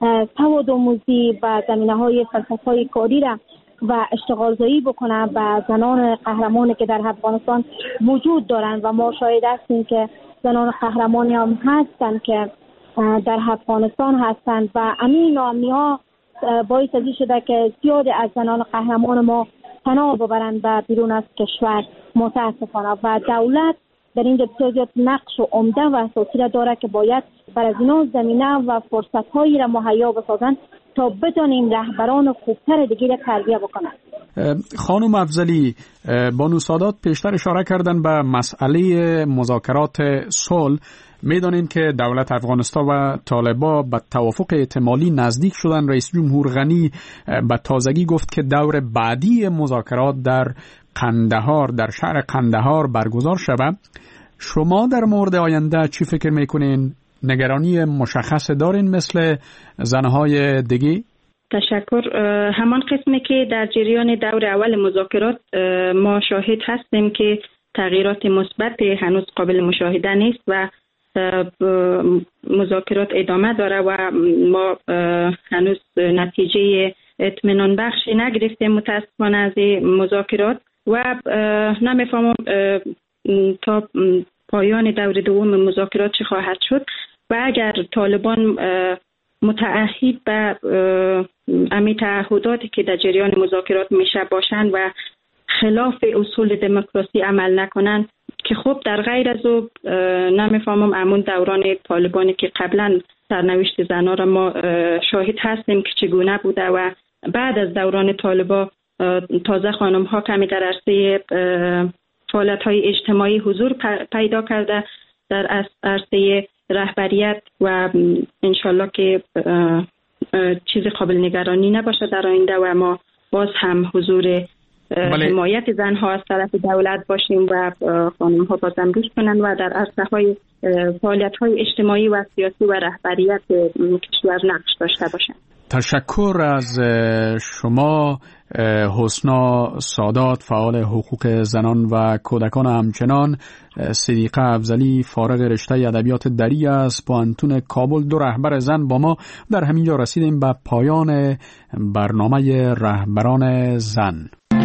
سوادآموزی و زمینه‌های فلسفه‌های کاری را و اشتغالزایی بکنه و زنان قهرمانی که در افغانستان وجود دارند و ما شاهد هستیم که زنان قهرمانی هم هستند که در افغانستان هستند و امین ناامنی‌ها باعث ازی شده که زیاد از زنان قهرمان ما پناه ببرند و بیرون از کشور متاسفانه و دولت در اینجا بسیار زیاد نقش و عمده و اساسی را داره که باید بر از اینا زمینه و فرصت‌هایی را مهیا بسازند تا بتونیم رهبران خوبتر دیگه را تربیه بکنند. خانم افضلی، بانو سادات پیشتر اشاره کردن به مسئله مذاکرات صلح. میدانیم که دولت افغانستان و طالبان به توافق احتمالی نزدیک شدن. رئیس جمهور غنی به تازگی گفت که دور بعدی مذاکرات در قندهار، در شهر قندهار برگزار شود. شما در مورد آینده چی فکر میکنین؟ نگرانی مشخص دارین مثل زنهای دیگه؟ تشکر. همان قسمی که در جریان دور اول مذاکرات ما شاهد هستیم که تغییرات مثبت هنوز قابل مشاهده نیست و مذاکرات ادامه داره و ما هنوز نتیجه اطمینان بخشی نگرفتیم متاسفانه از مذاکرات و نمیفهمم تا پایان دور دوم مذاکرات چه خواهد شد و اگر طالبان متعهد به امی تعهداتی که در جریان مذاکرات میشه باشند و خلاف اصول دموکراسی عمل نکنند که خب در غیر از او نمیفهمم امون دوران طالبانی که قبلا سرنوشت زنها را ما شاهد هستیم که چگونه بوده و بعد از دوران طالبان تازه خانم ها کمی در عرصه فعالیت های اجتماعی حضور پیدا کرده در عرصه رهبریت و انشالله که چیز قابل نگرانی نباشه در آینده و ما باز هم حضور حمایت زنها از طرف دولت باشیم و خانم ها بازم روش کنن و در عرصه های فعالیت های اجتماعی و سیاسی و رهبریت کشور نقش داشته باشن. تشکر از شما حسنا سادات، فعال حقوق زنان و کودکان. همچنان صدیقه افضلی، فارغ رشته ادبیات دری از پوهنتون کابل، دو رهبر زن با ما. در همینجا رسیدیم به پایان برنامه رهبران زن.